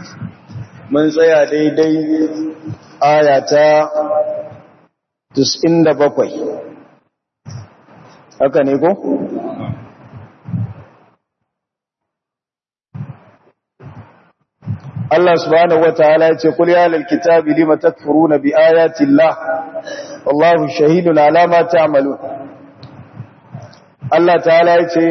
mun tsaya daidai aya ta 97 haka ne ko? Allah subhanahu wa ta'ala ya ce kul ya lil kitabi lima takfuruna bi ayati Allah wallahu shahidun ala ma ta'malun. Allah ta'ala ya ce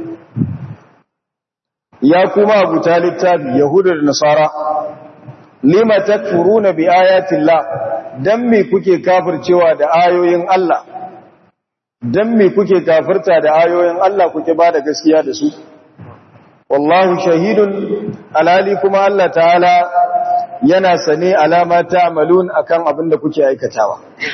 ya kuma abu littafi yahudu da nasara lima takfuruna bi ayati Allah dan me kuke kafircewa da ayoyin Allah dan me kuke kafirta da ayoyin Allah kuke ba da gaskiya da su wallahu shahidun alali kuma Allah ta'ala yana sane alama ta'malun akan abin da kuke aikatawa.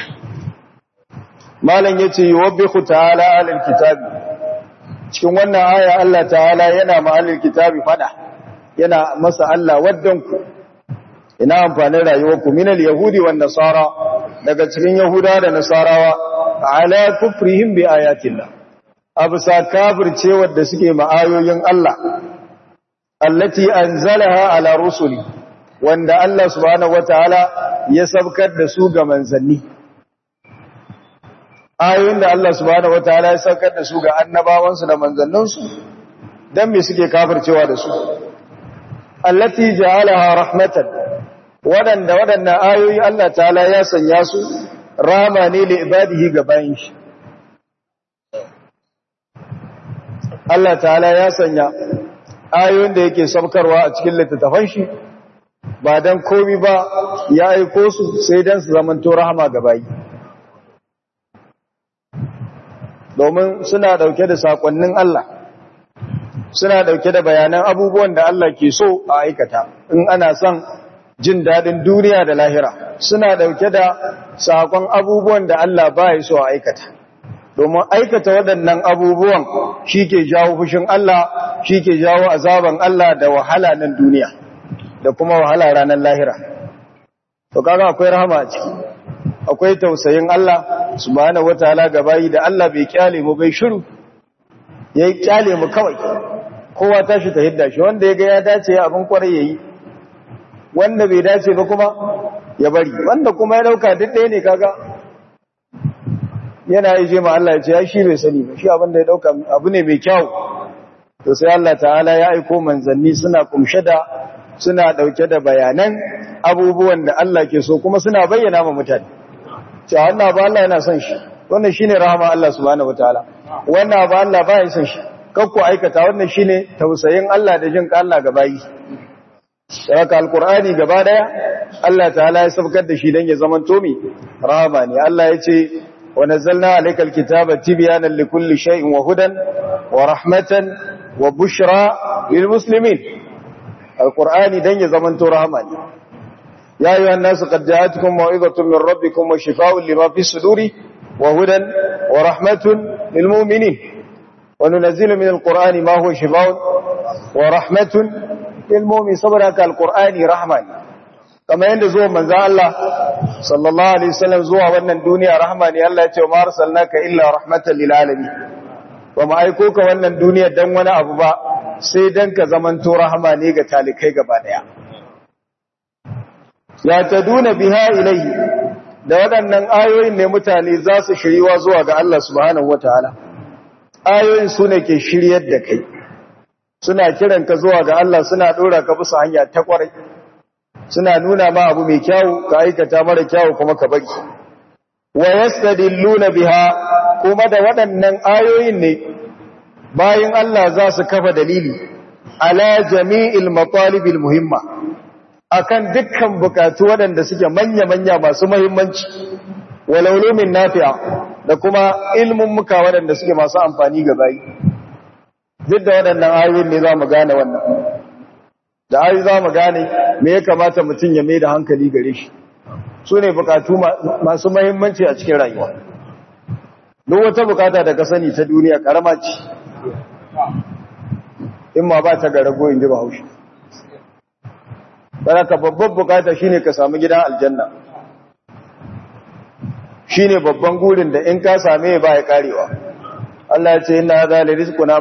Malam yace yuwabbihu ta'ala alal kitabi cikin wannan aya Allah ta'ala yana ma alal kitabi fada yana masa Allah waddanku ina amfanin rayuwarku minal yahudi wan nasara daga cikin yahuda da nasarawa ala kufrihim bi ayatillah abusa kafirce wanda suke ma'ayoyin Allah allati anzalaha ala rusuli wanda Allah subhanahu wataala ya sabkar da su ga manzanni ayoyin da Allah subhanahu wataala ya sabkar da su ga annabawansu da manzanninsu dan me suke kafircewa da su allati ja'alaha rahmatan wadannan ayoyi Allah ta'ala ya sanya su rama ne li ibadihi ga bayin shi Allah ta'ala ya sanya ayoyin da yake sabkarwa a cikin littattafan shi ba dan komai ba ya aiko su sai dan su zamanto rahama ga bayi domin suna dauke da sakonnin Allah suna dauke da bayanan abubuwan da Allah ke so a aikata in ana son jin dadin duniya da lahira suna dauke da sakon abubuwan da Allah baya so a aikata domin aikata waɗannan abubuwan shike jawo fushin Allah shike jawo azaban Allah da wahala nan duniya da kuma wahala ranar lahira to kaga akwai rahama a ciki akwai tausayin Allah subhanahu wataala ga bayi da Allah bai kyale mu bai shiru yayi kyale mu kawai kowa tashi ta hidda shi wanda yaga ya dace abin kwarai yayi wanda bai dace ba kuma ya bari wanda kuma ya dauka duk ɗaya ne kaga yana yi ma Allah ya ce ya shi bai sani ba shi abin da ya dauka abu ne mai kyau to sai Allah ta'ala ya aiko manzanni suna kumshe da suna dauke da bayanan abubuwan da Allah ke so kuma suna bayyana ma mutane cewa wannan ba Allah yana son shi wannan shine rahama Allah subhanahu wataala wannan ba Allah ba ya son shi kakku aikata wannan shine tausayin Allah da jin ka Allah ga bayi saka alqur'ani gaba daya Allah ta'ala ya sabkar da shi dan ya zaman tomi rahama ne Allah ya ce wa nazzalna alaykal kitaba tibyanan likulli shay'in wa hudan wa rahmatan wa bushra lil muslimin alqur'ani dan ya zaman to rahama ne ya ayyuhan nas qad ja'atkum maw'izatun min rabbikum wa shifaa'un lima fis suduri wa hudan wa rahmatun lil mu'minin wa nunazzilu min alqur'ani ma huwa shifaa'un wa rahmatun lil mu'min saboda ka alqur'ani rahma ne kamar yanda zuwa manzon Allah sallallahu alaihi wasallam zuwa wannan duniya rahma ne Allah ya ce ma arsalnaka illa rahmatan lil alamin wa ma aiko ka wannan duniya dan wani abu ba sai dan ka zamanto rahma ne ga talikai gaba daya ya taduna biha ilayhi da waɗannan ayoyin ne mutane za su shiriwa zuwa ga Allah subhanahu wataala ayoyin su ne ke shiryar da kai suna kiran ka zuwa ga Allah suna dora ka bisa hanya ta kwarai suna nuna ma abu mai kyau ka aikata mara kyau kuma ka bari wa yastadilluna biha kuma da waɗannan ayoyin ne bayan Allah za su kafa dalili ala jami'il matalibil muhimma akan dukkan bukatu waɗanda suke manya-manya masu muhimmanci wal ulumin nafi'a da kuma ilmin muka waɗanda suke masu amfani ga bayi duk da waɗannan ayoyin ne za mu gane wannan da ayoyi za mu gane me ya kamata mutum ya mai da hankali gare shi su ne bukatu masu muhimmanci a cikin rayuwa duk wata bukata da ka sani ta duniya karama ce in ma ba ta ga rago in ji ba haushi ka babban bukata shine ka samu gidan aljanna shine babban gurin da in ka same ba ya karewa Allah ya ce inna hadha la rizquna ma lahu min nafad aljanna arzikin mu ne ba ya karewa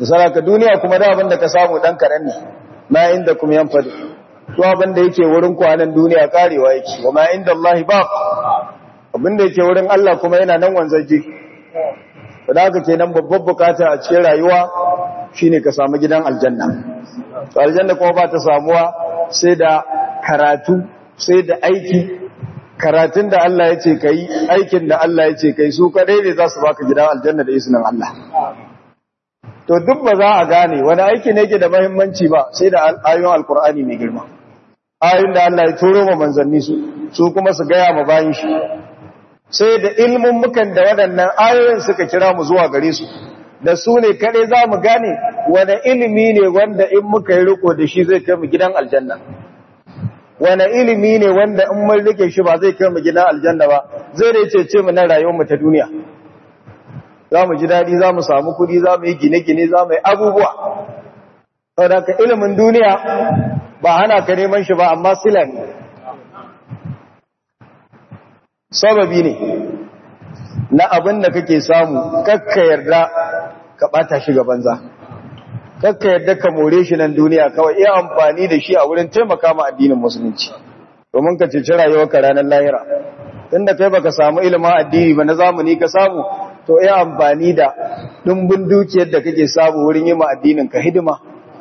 misala ka duniya kuma da abin da ka samu dan karan ne ma inda kuma yan fadi to abin da yake wurin kwanan duniya karewa yake wa ma inda Allah ba abin da yake wurin Allah kuma yana nan wanzaje to da haka kenan babbar bukata a cikin rayuwa shine ka samu gidan aljanna to aljanna kuma ba ta samuwa sai da karatu sai da aiki karatun da Allah ya ce kai aikin da Allah ya ce kai su kadai ne za su baka gidan aljanna da izinin Allah to duk ba za a gane wani aiki ne yake da muhimmanci ba sai da ayoyin alkur'ani mai girma ayoyin da Allah ya turo ma manzanni su kuma su gaya ma bayin shi sai da ilmin mukan da waɗannan ayoyin suka kira mu zuwa gare su da su ne kadai za mu gane wani ilimi ne wanda in muka yi riko da shi zai kai mu gidan aljanna wani ilimi ne wanda in mun rike shi ba zai kai mu gidan aljanna ba zai dai cece mu na rayuwar mu ta duniya za mu ji daɗi za mu samu kuɗi za mu yi gine-gine za mu yi abubuwa saboda ka ilimin duniya ba hana ka neman shi ba amma sila ne sababi ne na abin da kake samu kakka yarda ka ɓata shi ga banza kakka yarda ka more shi nan duniya kawai iya amfani da shi a wurin taimaka ma addinin musulunci domin ka ceci rayuwarka ranar lahira tunda kai baka samu ilimin addini ba na zamani ka samu to iya amfani da dimbin dukiyar da kake samu wurin yi ma addinin ka hidima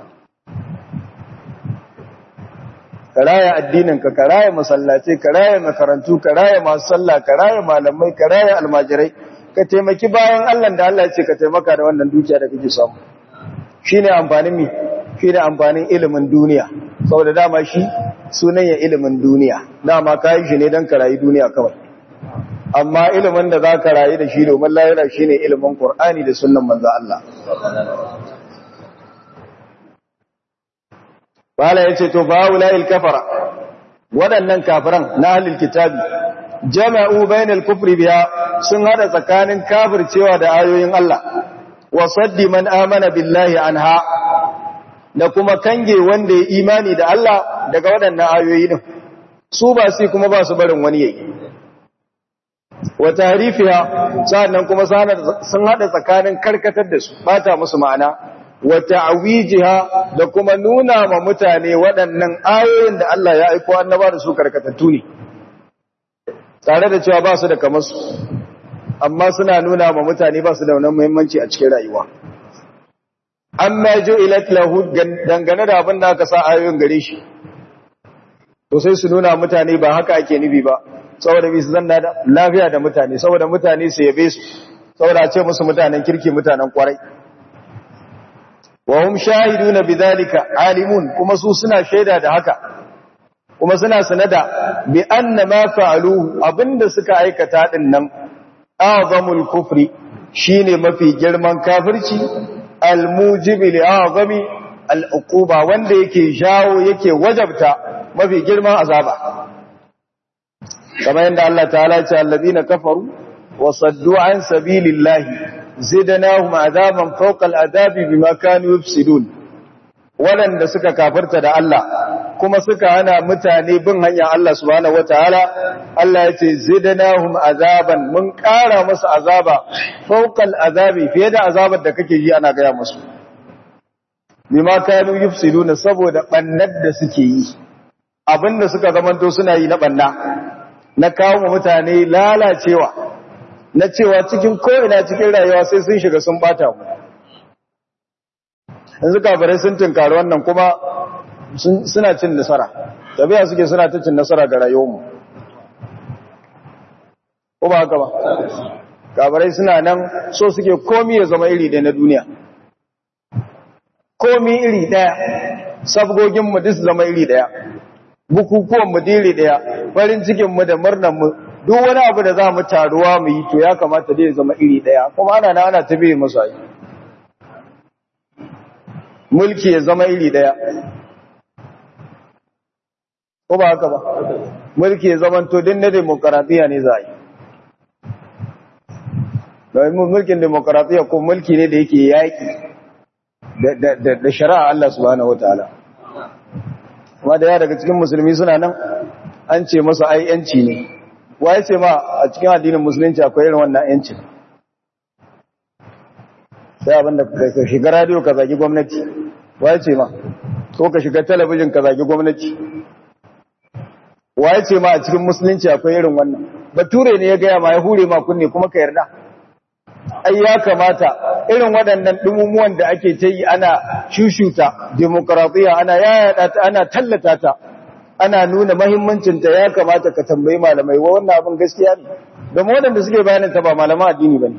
ka raya addinin ka raya masallaci ka raya makarantu ka raya masu sallah ka raya malamai ka raya almajirai ka taimaki bayan Allah da Allah ya ce ka taimaka da wannan dukiya da kake samu shine amfanin mi shine amfanin ilimin duniya saboda dama shi sunan ya ilimin duniya dama kai shi ne dan ka rayu duniya kawai amma ilimin da za ka rayu da shi domin lahira shi ne ilimin Qur'ani da sunan manzo Allah bala yace to baula'il kafara waɗannan kafiran na ahlul kitabi jama'u bainal kufri biya sun hada tsakanin kafircewa da ayoyin Allah wa saddi man amana billahi anha da kuma kange wanda ya imani da Allah daga waɗannan ayoyi din su ba sai kuma ba su barin wani yayi wa tahrifiha sannan kuma sun hada tsakanin karkatar da su bata musu ma'ana wa ta'wijiha da kuma nuna ma mutane waɗannan ayoyin da Allah ya aika annaba da su karkatattu ne tare da cewa ba su da kamar su amma suna nuna ma mutane ba su da wannan muhimmanci a cikin rayuwa amma ju'ilat lahu dangane da abin da aka sa ayoyin gare shi to sai su nuna mutane ba haka ake nufi ba saboda bi su zanna da lafiya da mutane saboda mutane su yabe su saboda a ce musu mutanen kirki mutanen kwarai wa hum shahiduna bidhalika alimun kuma su suna shaida da haka kuma suna sanada bi anna ma fa'aluhu abinda suka aikata din nan azamul kufri shine mafi girman kafirci almujibi li azami al'uquba wanda yake jawo yake wajabta mafi girman azaba kamar yadda Allah ta'ala ya ce alladina kafaru wa saddu an sabilillahi zidnahum azaban fawqa al'adabi bima kanu yufsidun wadanda suka kafirta da Allah kuma suka hana mutane bin hanyar Allah subhanahu wataala Allah ya ce zidnahum azaban mun ƙara musu azaba fawqa al'adabi fiye da azabar da kake ji ana gaya musu bima kanu yufsidun saboda bannar da suke yi abinda suka zamanto suna yi na banna na kawo mutane lalacewa na cewa cikin ko'ina cikin rayuwa sai sun shiga sun bata mu yanzu kafirai sun tunkari wannan kuma suna cin nasara tabiya suke suna ta cin nasara ga rayuwarmu ko ba haka ba kafirai suna nan so suke komi ya zama iri ɗaya na duniya komi iri ɗaya sabgoginmu duk zama iri ɗaya bukukuwan mu diri daya farin cikin mu da murnan mu duk wani abu da zamu taruwa mu yi to ya kamata dai zama iri daya kuma ana tabe musu ai mulki ya zama iri daya ko ba haka ba mulki ya zama to din na demokradiya ne za a yi da mulkin demokradiya ko mulki ne da yake yaki da shari'a Allah subhanahu wataala kuma da ya daga cikin musulmi suna nan an ce masa ai yanci ne wa ya ce ma a cikin addinin musulunci akwai irin wannan yanci sai abinda ka shiga radio ka zagi gwamnati waye ce ma ko ka shiga talabijin ka zagi gwamnati waye ce ma a cikin musulunci akwai irin wannan bature ne ya gaya ma ya hure ma kunne kuma ka yarda ai ya kamata irin waɗannan dumumuwan da ake ta yi ana shushuta demokradiyya ana yayata ta ana tallata ta ana nuna muhimmancin ta ya kamata ka tambayi malamai wa wannan abin gaskiya ne domin waɗanda suke bayanin ta ba malaman addini bane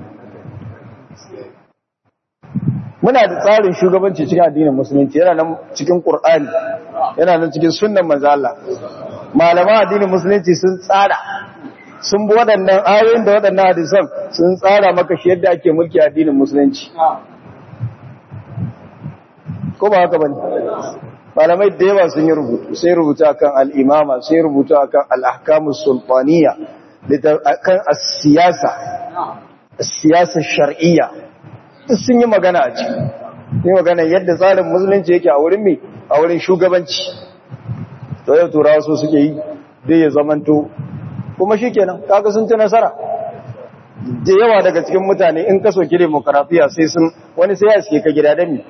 muna da tsarin shugabanci cikin addinin musulunci yana nan cikin Qur'ani yana nan cikin sunnan manzo Allah malaman addinin musulunci sun tsara sun bi waɗannan ayoyin da waɗannan hadisan sun tsara maka shi yadda ake mulki addinin musulunci ko ba haka bane malamai da yawa sun yi rubutu sai rubuta akan al-imama sai rubuta akan al-ahkamus sultaniyya akan as-siyasa shar'iyya sun yi magana a ciki yi magana yadda tsarin musulunci yake a wurin mai a wurin shugabanci to yau turawa so suke yi dai ya zamanto kuma shi kenan kaga sun ci nasara da yawa daga cikin mutane in ka soki demokaratiya sai sun wani sai ya suke ka gida dami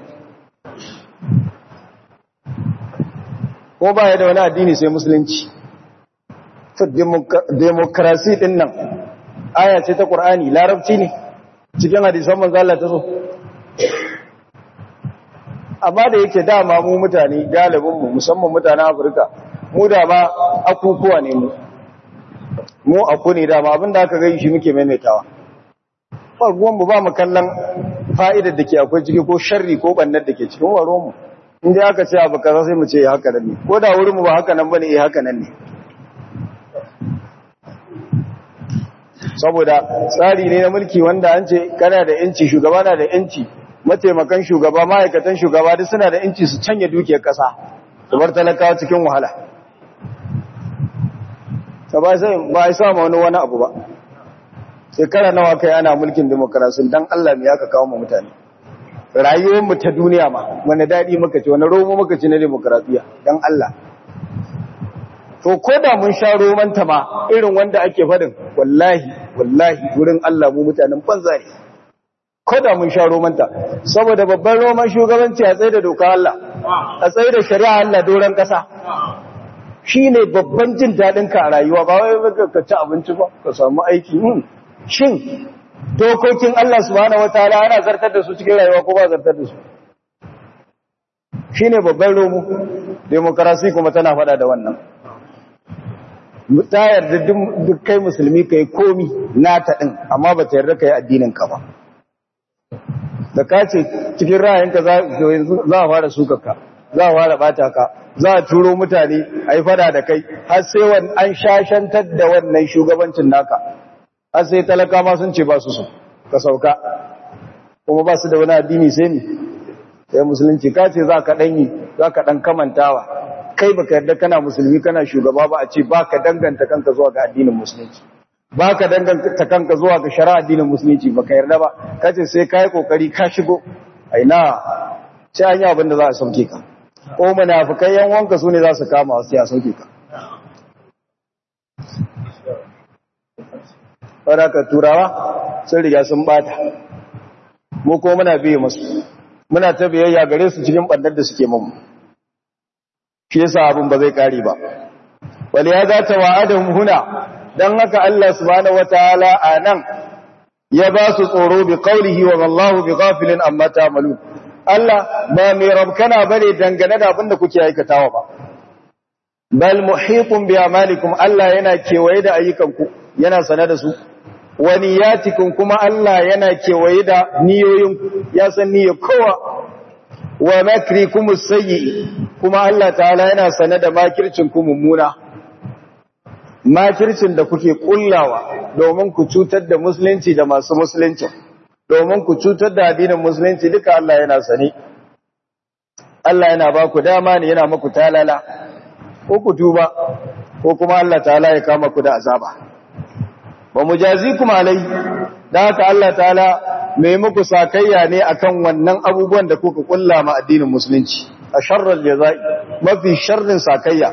ko ba ya da wani addini sai musulunci to demokarasi din nan aya ce ta Qur'ani larabci ne cikin hadisan manzo Allah ta so amma da yake dama mu mutane galibin mu musamman mutanen Afirka mu da ma akukuwa ne mu aku ne dama abinda aka ga shi muke maimaitawa farkon mu ba mu kallon fa'idar da ke akwai ciki ko sharri ko bannar da ke cikin waro mu inda aka ce abu kaza sai mu ce haka nan ne ko da wurin mu ba haka nan bane haka nan ne saboda tsari ne na mulki wanda an ce kana da yanci shugaba na da yanci mataimakan shugaba ma'aikatan shugaba duk suna da yanci su canye dukiyar kasa su bar talakawa cikin wahala ba a sama wani abu ba shekara nawa kai ana mulkin demokarasi dan Allah me aka kawo mu mutane rayuwar mu ta duniya ma wani dadi muka ci wani romo muka ci na demokarasiya dan Allah to ko da mun sha romanta ma irin wanda ake fadin wallahi wurin Allah mu mutanen banza ne ko da mun sha romanta saboda babban roman shugabanci a tsaye da doka Allah a tsaye da shari'a Allah doran kasa shine babban jin dadin ka a rayuwa ba wai ka ci abinci ba ka samu aiki shin dokokin Allah subhanahu wataala ana zartar da su cikin rayuwa ko ba zartar da su shine babban romo demokarasi kuma tana fada da wannan ta yarda duk kai musulmi kai komi nata din amma ba ta yarda kai addinin ka ba da ka ce cikin ra'ayinka za a fara sukarka za a fara bata ka za a turo mutane a yi fada da kai har sai an shashantar da wannan shugabancin naka har sai talaka ma sun ce ba su so ka sauka kuma ba su da wani addini sai ne sai musulunci ka ce za ka ɗan kamantawa kai baka yarda kana musulmi kana shugaba ba a ce ba ka danganta kanka zuwa ga addinin musulunci ba ka danganta kanka zuwa ga shari'a addinin musulunci ba ka yarda ba ka ce sai ka yi kokari ka shigo aina sai an yi abin da za a sauke ka ko munafikai yan wanka su ne za su kama wasu ya sauke ka wadaka turawa sun riga sun bata mu ko muna biye masu muna ta biyayya gare su cikin bandar da suke mamu shi yasa abin ba zai kare ba wal ya za ta wa'adahum huna dan haka Allah subhanahu wataala anan ya ba su tsoro bi qawlihi wa wallahu bi ghafilin amma ta'malun Allah ba mai rabkana bane dangane da abin da kuke aikatawa ba bal muhitun bi amalikum Allah yana kewaye da ayyukanku yana sanar da su wa niyatikum kuma Allah yana kewaye da niyoyinku ya san niyyar kowa wa makrikum as-sayyi kuma Allah ta'ala yana sanar da makircin ku mummuna makircin da kuke kullawa domin ku cutar da musulunci da masu musulunci domin ku cutar da addinin musulunci duka Allah yana sani Allah yana ba ku dama ne yana maku talala ko ku tuba ko kuma Allah ta'ala ya kama ku da azaba wa mujazikum alai da haka Allah ta'ala mai muku sakayya ne akan wannan abubuwan da kuka kulla ma addinin musulunci a sharral jazai mafi sharrin sakayya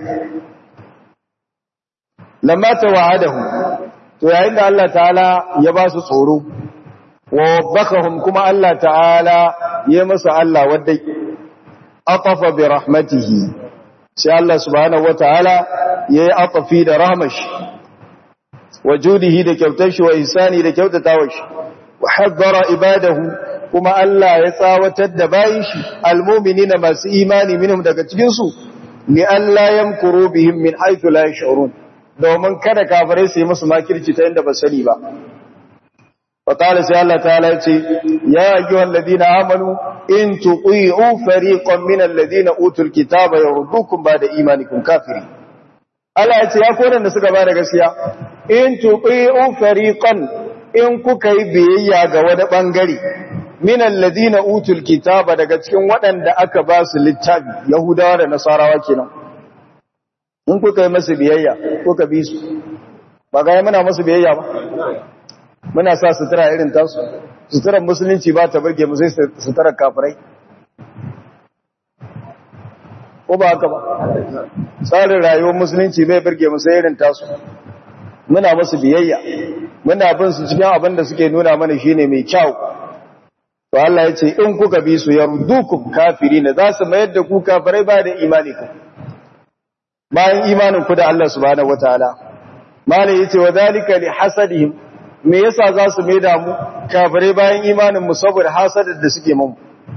lamma tawa'adahu to yayin da Allah ta'ala ya ba su tsoro wa wabbakahum kuma Allah ta'ala ya masa Allah wadai atafa bi rahmatihi sai Allah subhanahu wataala yayi atafi da rahmashi wajudihi da kyautar shi wa ihsani da kyautatawa shi wa haddara ibadahu kuma Allah ya tsawatar da bayin shi almu'minina masu imani minhum daga cikin su li alla yamkuru bihim min haythu la yash'urun domin kada kafirai su yi musu makirci ta inda ba sani ba wa qala sai Allah ta'ala yace ya ayyuhal ladina amanu in tuqi'u fariqan min alladhina utul kitaba yurdukum ba'da imanikum kafirin Allah yace ya koran da suka bada gaskiya in tuqi'u fariqan in kuka yi biyayya ga wani bangare min alladhina utul kitaba daga cikin waɗanda aka ba su littafi yahudawa da nasarawa kenan in kuka yi masu biyayya kuka bi su ba ga muna masu biyayya ba muna sa sutura irin tasu suturar musulunci ba ta burge mu sai suturar kafirai ko ba haka ba tsarin rayuwar musulunci bai burge mu sai irin tasu muna masu biyayya muna bin su cikin abin da suke nuna mana shine mai kyau to Allah ya ce in kuka bi su yardukum kafirin za su mayar da ku kafirai ba da imani ku bayan imanin ku da Allah subhanahu wataala malai yace wa zalika li hasadihim me yasa za su maida mu kafirai bayan imanin mu saboda hasadar da suke mu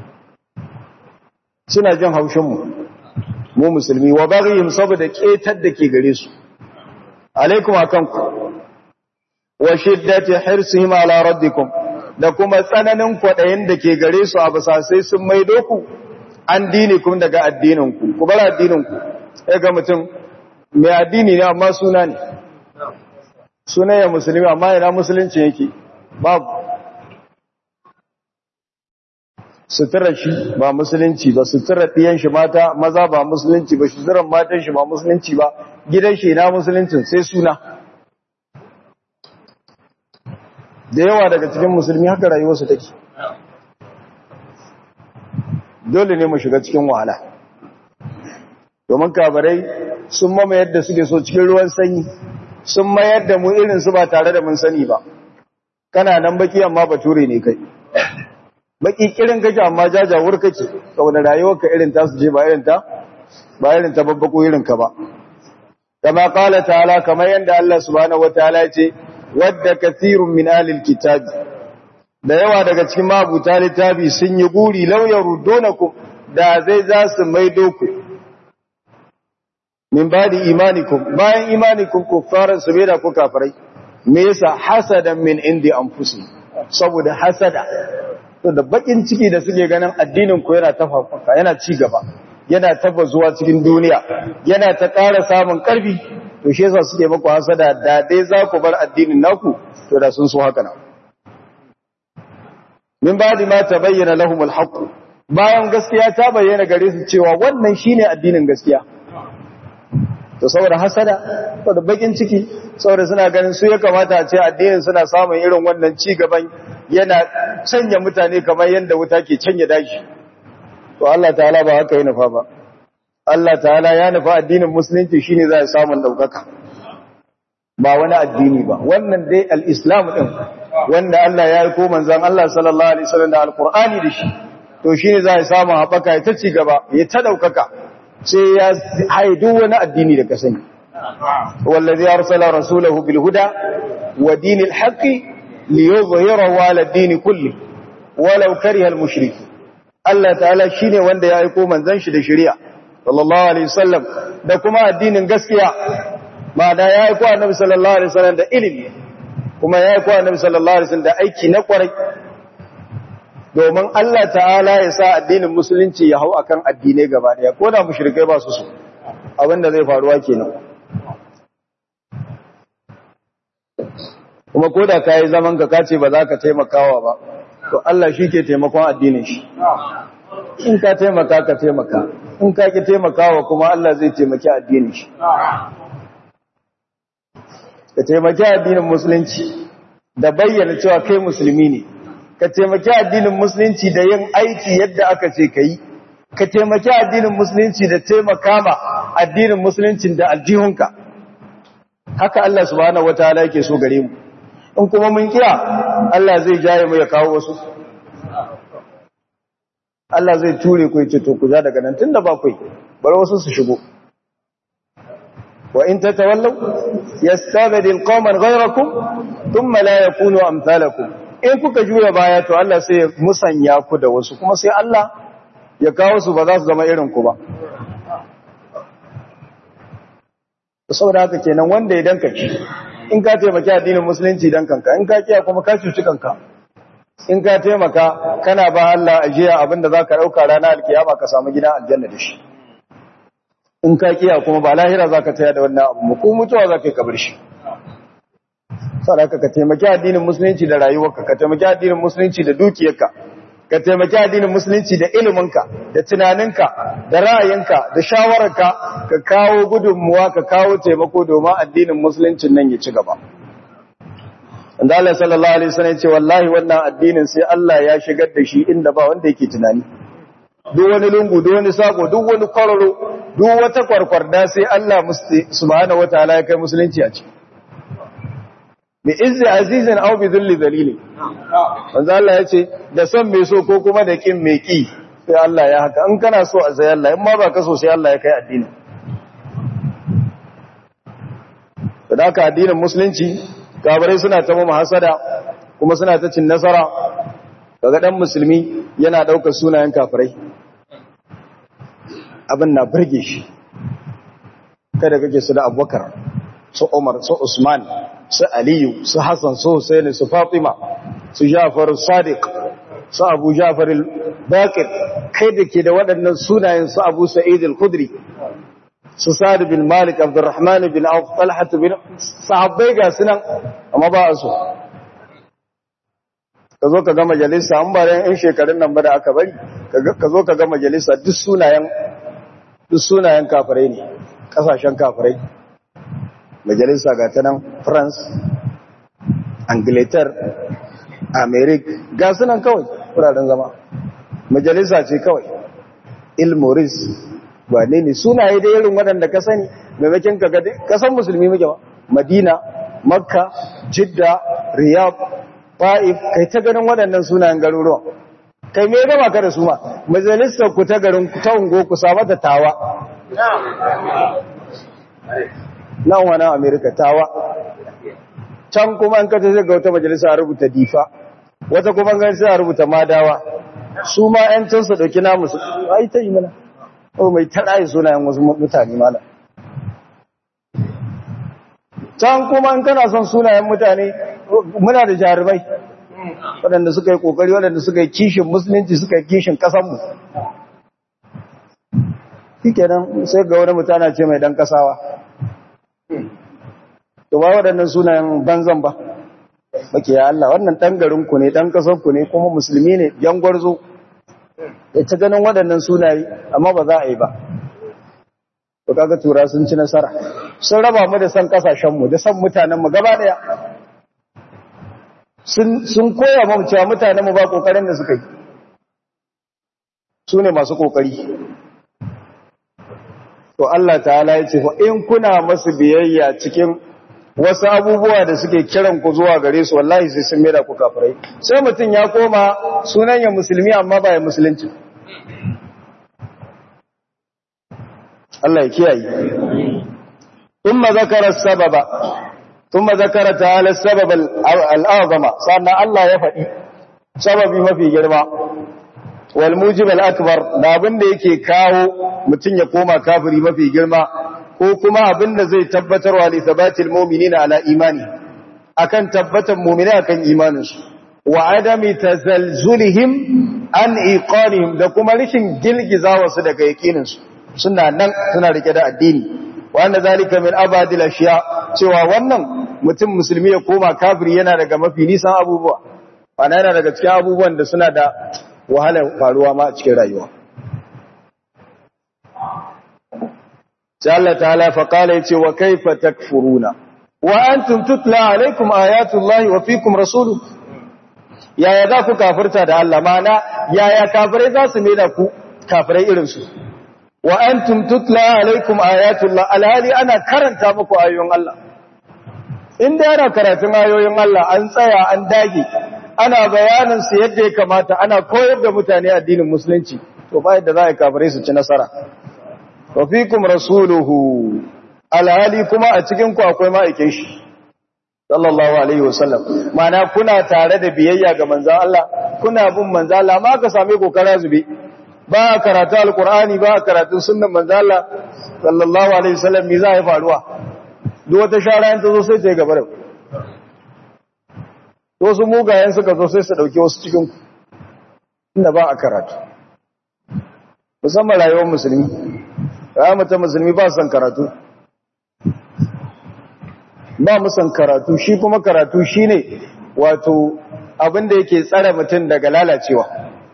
suna jin haushin mu musulmi wa baghihim saboda ketar da ke gare su alaikum akanku wa shiddati hirsihim ala rabbikum da kuma tsananin kwadayin da ke gare su a basasai sun maido ku an dinikum daga addininku ku bar addininku sai ga mutum mai addini ne amma suna ne suna ya musulmi amma yana musulunci yake babu suturar shi ba musulunci ba suturar ɗiyan shi mata maza ba musulunci ba suturar matan shi ba musulunci ba gidan shi na musuluncin sai suna da yawa daga cikin musulmi haka rayuwarsu take dole ne mu shiga cikin wahala domin kabarai sun mamayar da suke so cikin ruwan sanyi sun mayar da mu irin su ba tare da mun sani ba kana nan baki amma bature ne kai baki kirin kake amma jajawur kake saboda rayuwarka irin ta su je ba irin ta babbako irin ka ba kama qala ta'ala kamar yanda Allah subhanahu wataala ya ce wadda kathirun min ahlil kitab da yawa daga cikin mabuta littafi sun yi guri law yarudunakum da zai za su maido ku min badi imanikum bayan imanikum kuffaran su bai da ku kafirai me yasa hasadan min indi anfusihim saboda hasada to da bakin ciki da suke ganin addinin ku yana tafafaka yana ci gaba yana zuwa cikin duniya yana ta ƙara samun ƙarfi to shi yasa suke muku hasada da dai za ku bar addinin naku to da sun so haka na min ba'di ma tabayyana lahumul haqq bayan gaskiya ta bayyana gare su cewa wannan shine addinin gaskiya to saboda hasada saboda bakin ciki saboda suna ganin su ya kamata a ce addinin suna samun irin wannan ci gaban yana canja mutane kamar yadda wuta ke canja dashi to Allah ta'ala ba haka ya nufa ba Allah ta'ala ya nufa addinin musulunci shine za ya samu daukaka ba wani addini ba wannan dai al-islam din wanda Allah ya yi ko manzon Allah sallallahu alaihi wasallam da alqur'ani da shi to shine za ya samu haɓaka ya ta ci gaba ya ta daukaka sai ya haidu wani addini da ka sani wallazi arsala rasulahu bil huda wa dinil haqqi liyuzhirahu ala ad-din kulli walau kariha al-mushrikeen Allah ta'ala shine wanda ya aika manzon shi da shari'a sallallahu alaihi wasallam da kuma addinin gaskiya ba da ya aika annabi sallallahu alaihi wasallam da ilimi kuma ya aika annabi sallallahu alaihi wasallam da aiki na kwarai domin Allah ta'ala ya sa addinin musulunci ya hau akan addinai gaba daya ko da mushrikai ba su so abinda zai faruwa kenan kuma ko da kai zaman ka kace ba za ka taimakawa ba to Allah shi ke taimakon addinin shi in ka taimaka ka taimaka in ka ki taimakawa kuma Allah zai taimaki addinin shi ka taimaki addinin musulunci da bayyana cewa kai musulmi ne ka taimaki addinin musulunci da yin aiki yadda aka ce ka yi ka taimaki addinin musulunci da taimaka ma addinin musulunci da aljihunka haka Allah subhanahu wataala yake so gare mu in kuma mun kiya Allah zai jaye mu ya kawo wasu Allah zai ture ku yace to ku ja daga nan tunda ba kai bar wasu su shigo wa in tatawallaw yastabdil qauman ghayrakum thumma la yakunu amsalakum in kuka juya baya to Allah sai ya musanya ku da wasu kuma sai Allah ya kawo su ba za su zama irin ku ba saboda haka kenan wanda ya danka shi in ka taimaki addinin musulunci dan kanka in ka kiya kuma ka cuci kanka in ka taimaka kana ba Allah ajiya abinda zaka dauka ranar alkiyama ka samu gidan aljanna da shi in ka kiya kuma ba lahira zaka taya da wannan abu ko mutuwa zaka yi kabar shi saboda ka taimaki addinin musulunci da rayuwarka ka taimaki addinin musulunci da dukiyarka ka taimaki addinin musulunci da iliminka da tunaninka da ra'ayinka da shawararka ka kawo gudunmuwa ka kawo taimako domin addinin musuluncin nan ya ci gaba inda Allah sallallahu alaihi wasallam ce wallahi wannan addinin sai Allah ya shigar da shi inda ba wanda yake tunani duk wani lungu duk wani sako duk wani kwararo duk wata kwarkwarda sai Allah subhanahu wataala ya kai musulunci a ciki bi izzi azizin aw bi dhilli dalili manzo Allah yace da son mai so ko kuma da kin mai ki sai Allah ya haka in kana so a sai Allah in ma ba ka so sai Allah ya kai addini sadaka addinin musulunci kabarai suna ta mu hasada kuma suna ta cin nasara kaga dan musulmi yana daukar sunayen kafirai abin na burge shi kada kake su da Abubakar su Umar su Usman su Aliyu su Hassan su Hussein su Fatima su Ja'far Sadiq su Abu Ja'far al-Baqir kai da ke da waɗannan sunayen su Abu Sa'id al-Khudri su Sa'd bin Malik Abdurrahman bin Auf Talha bin sahabbai ga sunan amma ba su ka zo ka ga majalisa an ba ran in shekarun nan ba da aka bari ka zo ka ga majalisa duk sunayen kafirai ne kasashen kafirai majalisa ga ta nan France Angleterre America ga sunan kawai wuraren zama majalisa ce kawai Ilmoris wane ne sunaye da irin waɗanda ka sani maimakon ka gade kasan musulmi muke ba Madina Makka Jidda Riyadh Ta'if kai ta ganin waɗannan sunayen garuruwa kai me gama ka da su ma majalisar ku ta garin ku ta ungo ku samu da tawa nan wani Amerika tawa can kuma an kata zai ga wata majalisa a rubuta difa wata kuma gan sai a rubuta madawa su ma ‘yan can su ɗauki namu su ai ta yi mana o mai taɗaye sunayen wasu mutane mana can kuma an kana son sunayen mutane muna da jarumai waɗanda suka yi ƙoƙari waɗanda suka yi kishin musulunci suka yi kishin ƙasanmu shi kenan sai ga wani mutane ce mai ɗan ƙasawa to ba waɗannan sunayen banzan ba bake ya Allah wannan ɗan garinku ne ɗan ƙasarku ne kuma musulmi ne yan gwarzo ya ta ganin waɗannan sunaye amma ba za a yi ba to kaga tura sun ci nasara sun raba mu da san ƙasashenmu da san mutanenmu gaba ɗaya sun koya mu cewa mutanenmu ba ƙoƙarin da suka yi su ne masu ƙoƙari to Allah ta'ala ya ce fa in kuna masu biyayya cikin wasu abubuwa da suke kiran ku zuwa gare su wallahi sai sun mera ku kafirai sai mutum ya koma sunan ya musulmi amma ba ya musulunci Allah ya kiyaye thumma zakara sababa thumma zakara ta'ala sabab al-azama sannan Allah ya faɗi sababi mafi girma wal mujib al-akbar da abin da yake kawo mutum ya koma kafiri mafi girma ko kuma abin da zai tabbatarwa li thabatil mu'minina ala imani akan tabbatan mu'mini akan imaninsu wa adami tazalzulihim an iqanihim da kuma rishin gilgizawa su daga yaqininsu suna nan suna rike da addini wa anna zalika min abadil ashiya cewa wannan mutum musulmi ya koma kafiri yana daga mafi nisan abubuwa ana yana daga cikin abubuwan da suna da wahalar faruwa ma a cikin rayuwa sai Allah ta'ala fa kala yace wa kaifa takfuruna wa antum tutla alaikum ayatullahi wa fikum rasuluhu yaya za ku kafirta da Allah mana yaya kafirai za su mai da ku kafirai irin su wa antum tutla alaikum ayatullahi alhali ana karanta muku ayoyin Allah inda yana karatun ayoyin Allah an tsaya an dage ana bayanin su yadda ya kamata ana koyar da mutane addinin musulunci to ba yadda za a kafare su ci nasara wa fikum rasuluhu alhali kuma a cikin ku akwai ma'aikin shi sallallahu alaihi wasallam mana kuna tare da biyayya ga manzon Allah kuna bin manzon Allah ma ka same kokara zube ba karatu alqur'ani ba karatu sunnan manzon Allah sallallahu alaihi wasallam me za ya faruwa duk wata shara in ta zo sai ta yi gaba da wasu mugayen suka zo sai su dauki wasu cikin ku inda ba a karatu musamman rayuwar musulmi rayuwar musulmi ba san karatu ba mu san karatu shi kuma karatu shine wato abin da yake tsare mutum daga lalacewa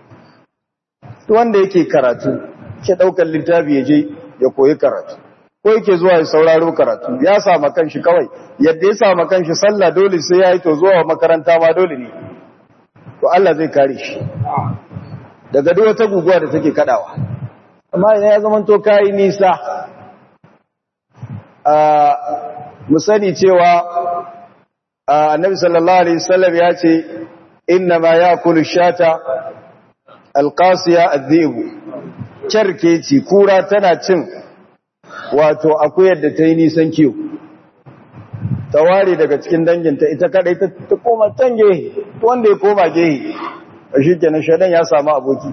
wanda yake karatu ke daukar littafi ya je ya koyi karatu ko yake zuwa ya sauraro karatu ya samu kanshi kawai yadda ya samu kanshi sallah dole sai ya yi to zuwa makaranta ma dole ne to Allah zai kare shi daga duk wata guguwa da take kadawa amma idan ya zama to kai nisa mu sani cewa annabi sallallahu alaihi wasallam ya ce inna ma yakulu shata alqasiya adhibu kerkeci kura tana cin wato akuyar da ta yi nisan kiyo ta ware daga cikin danginta ita kadai ta koma can gehe wanda ya koma gehe a shi kenan shaidan ya samu aboki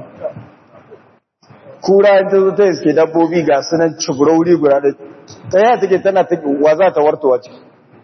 kura ta zo ta iske dabbobi ga sunan cibrauri guda da ta yaya take tana ta wa za ta wartowa ce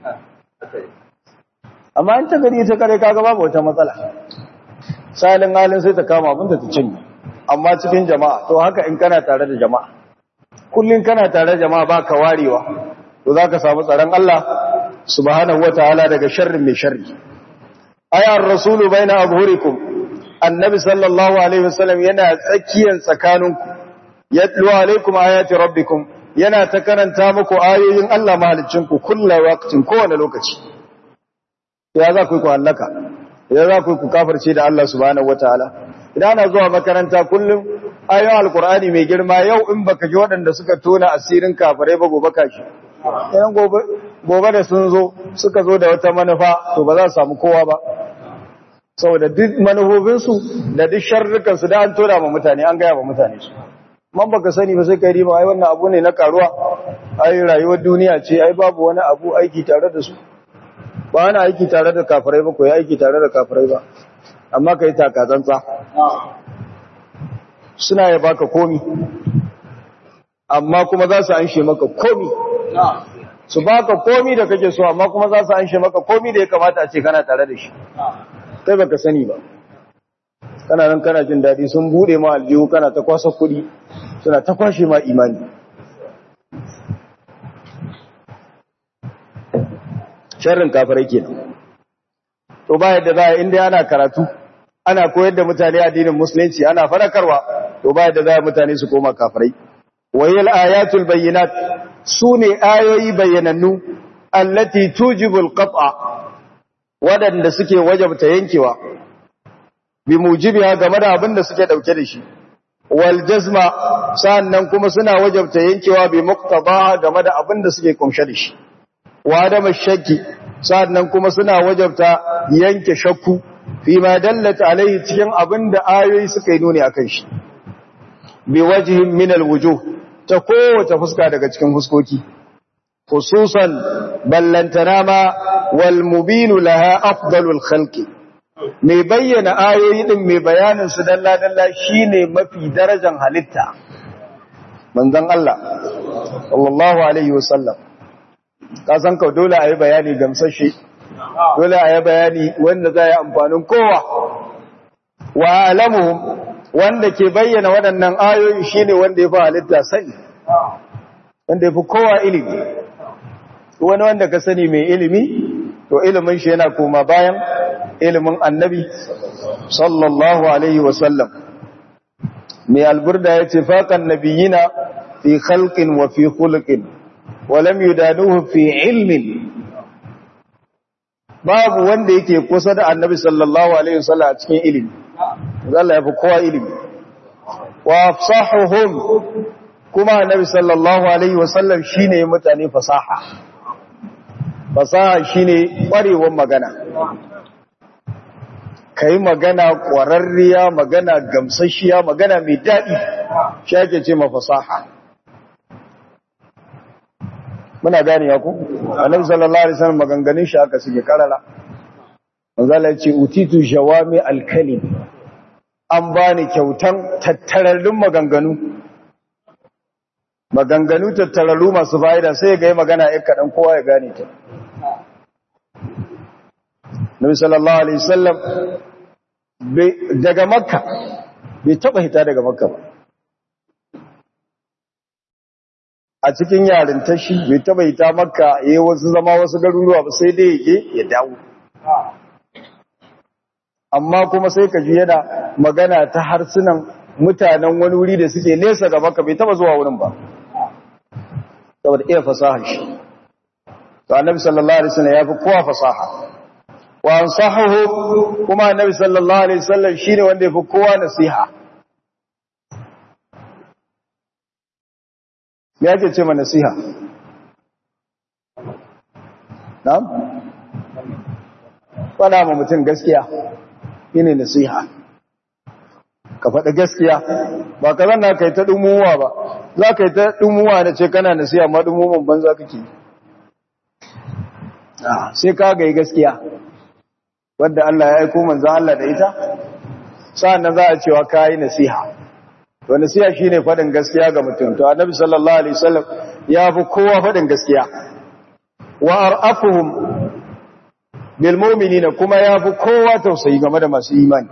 amma in ta gari ta kare kaga babu wata matsala salin halin sai ta kama abinda ta cinye amma cikin jama'a to haka in kana tare da jama'a kullun kana tare da jama'a baka warewa to zaka samu tsaron Allah subhanahu wataala daga sharrin mai sharri ayar rasulu baina abhurikum annabi sallallahu alaihi wasallam yana tsakiyan tsakaninku yatlu alaikum ayati rabbikum yana ta karanta muku ayoyin Allah mahaliccinku kullu waqtin kowane lokaci ya za ku yi ku hallaka ya za ku yi ku kafirce da Allah subhanahu wataala idan ana zuwa makaranta kullum ayoyin alkur'ani mai girma yau in baka ji waɗanda suka tona asirin kafirai ba gobe kashi idan gobe da sun zo suka zo da wata manufa to ba za su samu kowa ba saboda duk manufofinsu da duk sharrukansu da an tona ma mutane an gaya ma mutane su man baka sani ba sai kai riba ai wannan abu ne na karuwa ai rayuwar duniya ce ai babu wani abu aiki tare da su ba wani aiki tare da kafirai ba ko ya aiki tare da kafirai ba amma kai taka tsantsa suna ya baka komi amma kuma za su anshe maka komi su baka komi da kake so amma kuma za su anshe maka komi da ya kamata a ce kana tare da shi kai baka sani ba kana nan kana jin daɗi sun bude ma aljihu kana ta kwasa kuɗi suna ta kwashe ma imani sharrin kafirai kenan to ba yadda za a inda ana karatu ana koyar da mutane addinin musulunci ana farakarwa to ba yadda za a mutane su koma kafirai wayil ayatul bayyinat sune ayoyi bayyanannu allati tujibul qat'a wadanda suke wajabta yankewa bi mujibiha game da abin da suke dauke da shi wal jazma sannan kuma suna wajabta yankewa bi muqtadaha game da abin da suke kumshe da shi wa da shakki sannan kuma suna wajabta yanke shakku fi ma dallata alaihi cikin abin da ayoyi suka yi nuni akan shi bi wajhin min alwujuh ta kowace fuska daga cikin fuskoki khususan ballantana ma wal mubinu laha afdalul khalqi mai bayyana ayoyi din mai bayanin su dalla dalla shine mafi darajar halitta manzon Allah sallallahu alaihi wasallam ka san ka dole ayi bayani gamsashe dole ayi bayani wanda zai amfanin kowa wa alamuhum wanda ke bayyana waɗannan ayoyi shine wanda yafi halitta sani wanda yafi kowa ilimi wani wanda ka sani mai ilimi to ilimin shi yana koma bayan ilimin annabi sallallahu alaihi wasallam mai alburda ya ce faƙan nabiyina fi khalqin wa fi khuluqin wa lam yudanuhu fi ilmin babu wanda yake kusa da annabi sallallahu alaihi wasallam a cikin ilimi Allah ya fi kowa ilimi wa afsahuhum kuma annabi sallallahu alaihi wasallam shine mutane fasaha fasaha shine ƙwarewar magana, kai magana ƙwararriya, magana gamsashiya, magana mai daɗi, shi ake ce ma fasaha. Muna gane ya ku? Annabi sallallahu alaihi wasallam maganganun shi aka suke karara. Manzo Allah ya ce utitu jawami al-kalim. An bani kyautan tattararrun maganganu. Maganganu tattararru masu fa'ida sai ga magana ɗan kaɗan kowa ya gane ta. Nabi sallallahu alaihi wasallam daga Makka bai taba hita daga Makka ba. A cikin yarintar shi bai taba hita Makka yayin wasu zama wasu garuruwa ba sai dai yake ya dawo. Amma kuma sai ka ji yana magana ta harsunan mutanen wani wuri da suke nesa ga Makka bai taba zuwa wurin ba. Saboda iya fasahar shi. To Annabi sallallahu alaihi wasallam ya fi kowa fasaha. Wa ansahuhu kuma Annabi sallallahu alaihi wasallam shine wanda ya fi kowa nasiha. Me yake ce ma nasiha? Na'am? Fada ma mutum gaskiya shine nasiha. Ka faɗa gaskiya ba ka zanna kai ta dumuwa ba. Za ka yi ta dumuwa na ce kana nasiha amma dumuwan banza kake. Sai ka ga gaskiya. Wadda Allah ya aiko manzon Allah da ita, sa'annan za a cewa kai nasiha. To nasiha shine fadin gaskiya ga mutum. To Annabi sallallahu alaihi wasallam ya fi kowa fadin gaskiya. Wa arafuhum bil mu'minina kuma ya fi kowa tausayi game da masu imani.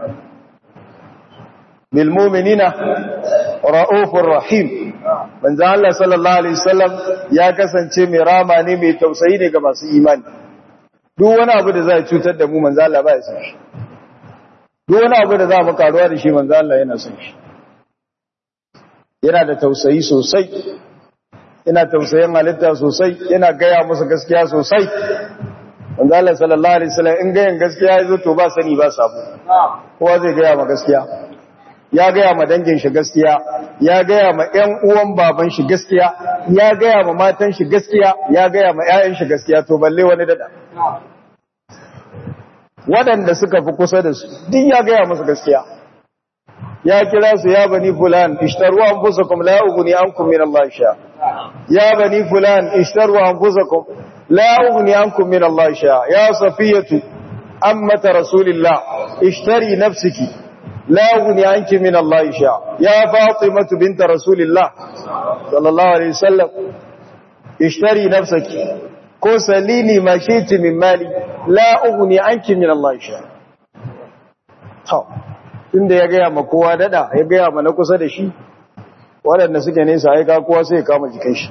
Bil mu'minina raufur rahim. Manzon Allah sallallahu alaihi wasallam ya kasance mai rama ne, mai tausayi ne ga masu imani. Duk wani abu da zai cutar da mu manzo Allah ba ya san shi. Duk wani abu da za mu karuwa da shi manzo Allah yana san shi. Yana da tausayi sosai. Yana tausayin halitta sosai, yana gaya musu gaskiya sosai. Manzo Allah sallallahu alaihi wasallam in gayan gaskiya yazo to ba sani ba sabo. Kowa zai gaya ma gaskiya. Ya gaya ma dangin shi gaskiya, ya gaya ma ƴan uwan baban shi gaskiya, ya gaya ma matan shi gaskiya, ya gaya ma ƴaƴan shi gaskiya, to balle wani dada. Waɗanda suka fi kusa da su duk ya gaya musu gaskiya. Ya kira su ya bani fulan ishtaru anfusakum la ughni ankum min Allah sha. Ya bani fulan ishtaru anfusakum la ughni ankum min Allah sha. Ya Safiyatu ammata Rasulillah ishtari nafsiki لا أغني عنك من الله شيئا يا فاطمة بنت رسول الله صلى الله عليه وسلم اشتري نفسك كسليني ما شئت من مالي لا أغني عنك من الله شيئا. tunda ya gaya ma kowa dada ya gaya ma na kusa da shi waɗanda suke nesa aika kowa sai ya kama jikin shi.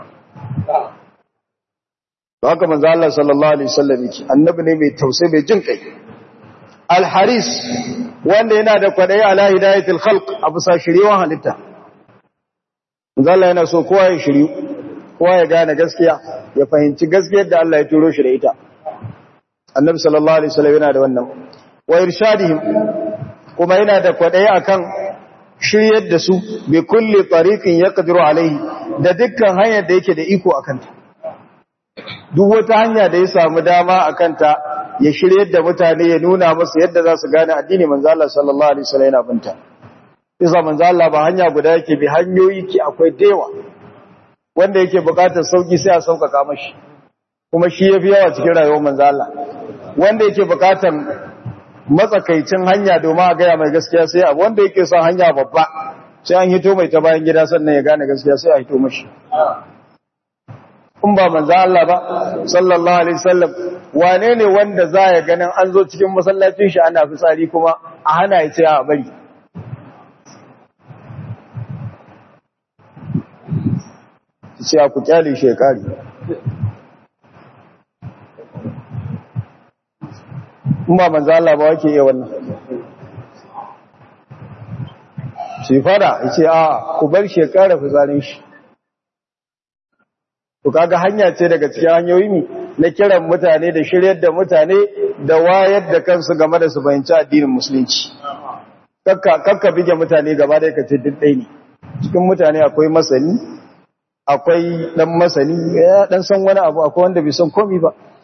Haka manzo Allah sallallahu alaihi wasallam yake annabi ne mai tausayi mai jin kai. Al-haris wanda yana da kwadayi ala hidayatul khalq a bisa shiriwan halitta. Manzo Allah yana so kowa ya shiriyu, kowa ya gane gaskiya, ya fahimci gaskiyar da Allah ya turo shi da ita. Annabi sallallahu alaihi wasallam yana da wannan. Wa irshadihim kuma yana da kwadayi akan shiryar da su bi kulli tariqin yaqdiru alaihi da dukkan hanyar da yake da iko akan ta. Duk wata hanya da ya samu dama akan ta ya shiryar da mutane ya nuna musu yadda za su gane addini manzo Allah sallallahu alaihi wasallam yana binta. Isa manzo Allah ba hanya guda yake bi, hanyoyi ke akwai dewa. Wanda yake bukatar sauki sai a sauƙaƙa mashi. Kuma shi yafi yawa cikin rayuwar manzo Allah. Wanda yake bukatar matsakaicin hanya domin a gaya mai gaskiya sai abu, wanda yake son hanya babba sai an hito mai ta bayan gida sannan ya gane gaskiya sai a hito mashi. In ba manzo Allah ba sallallahu alaihi wasallam wane ne wanda za ya ganin an zo cikin masallacin shi ana fitsari kuma a hana ya ce a bari. Sai ku kyale shekari. In ba manzo Allah ba wake iya wannan. Sai fada yace a ku bar shekara fitsarin shi. To kaga hanya ce daga cikin hanyoyi na kiran mutane da shiryar da mutane da wayar da kansu game da su fahimci addinin musulunci. Kakka bige mutane gaba da kace duk ɗaya ne. Cikin mutane akwai masani, akwai dan masani, ya dan san wani abu, akwai wanda bai san komai ba.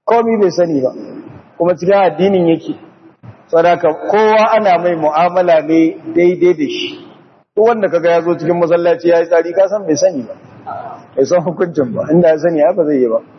komai bai sani ba kuma cikin addinin yake sadaka kowa ana mai mu'amala ne daidai da shi duk wanda kaga ya zo cikin masallaci yayi tsari ka san bai sani ba bai san hukuncin ba inda ya sani ba zai yi ba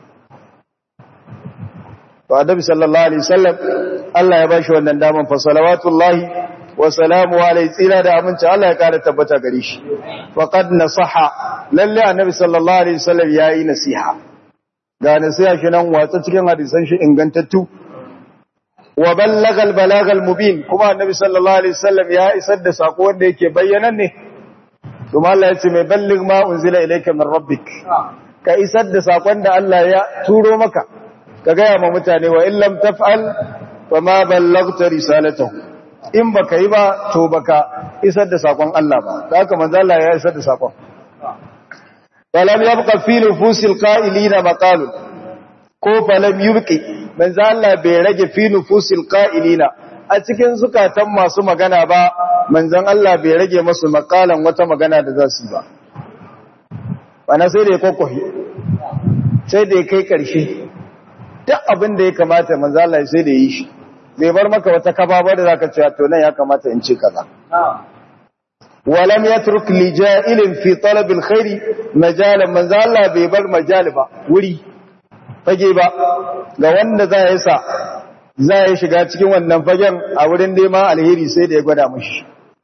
to annabi sallallahu alaihi wasallam Allah ya bashi wannan daman fa salawatullahi wa salamu alaihi tsira da aminci Allah ya kara tabbata gare shi faqad nasaha lalle annabi sallallahu alaihi wasallam yayi nasiha ga nasiha shi nan watsa cikin hadisan shi ingantattu wa ballagha al-balagha al-mubin kuma annabi sallallahu alaihi wasallam ya isar da sako wanda yake bayyanan ne kuma Allah ya ce mai balligh ma unzila ilayka min rabbik ka isar da sakon da Allah ya turo maka ka ga ma mutane wa illam taf'al fama ballaghta risalatahu in baka yi ba to baka isar da sakon Allah ba haka manzo Allah ya isar da sakon falam yabqa fi nufusil qa'ilina maqalun ko falam yubqi manzo Allah bai rage fi nufusil qa'ilina a cikin zukatan masu magana ba manzon Allah bai rage musu makalan wata magana da za su ba bana sai da ya kokkohi sai da ya kai karshe duk abin da ya kamata manzo Allah sai da yi shi bai bar maka wata kaba ba da zaka ce to nan ya kamata in ce kaza walam yatruk li ja'ilin fi talab alkhair majalan manzo Allah bai bar majal ba wuri fage ba ga wanda za ya shiga cikin wannan fagen a wurin neman alheri sai da ya gwada mashi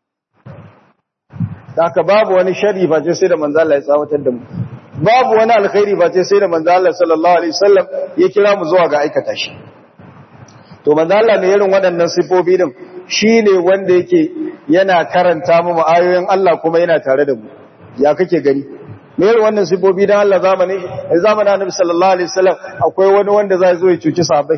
haka babu wani sharri ba ce sai da manzo Allah ya tsawatar da mu babu wani alkhairi ba ce sai da manzo Allah sallallahu alaihi wasallam ya kira mu zuwa ga aikata shi to manzo Allah ne irin waɗannan sifofi din shine wanda yake yana karanta mu ayoyin Allah kuma yana tare da mu ya kake gani me irin wannan sifofi dan Allah zamanin Annabi sallallahu alaihi wasallam akwai wani wanda zai zo ya cuci sahabbai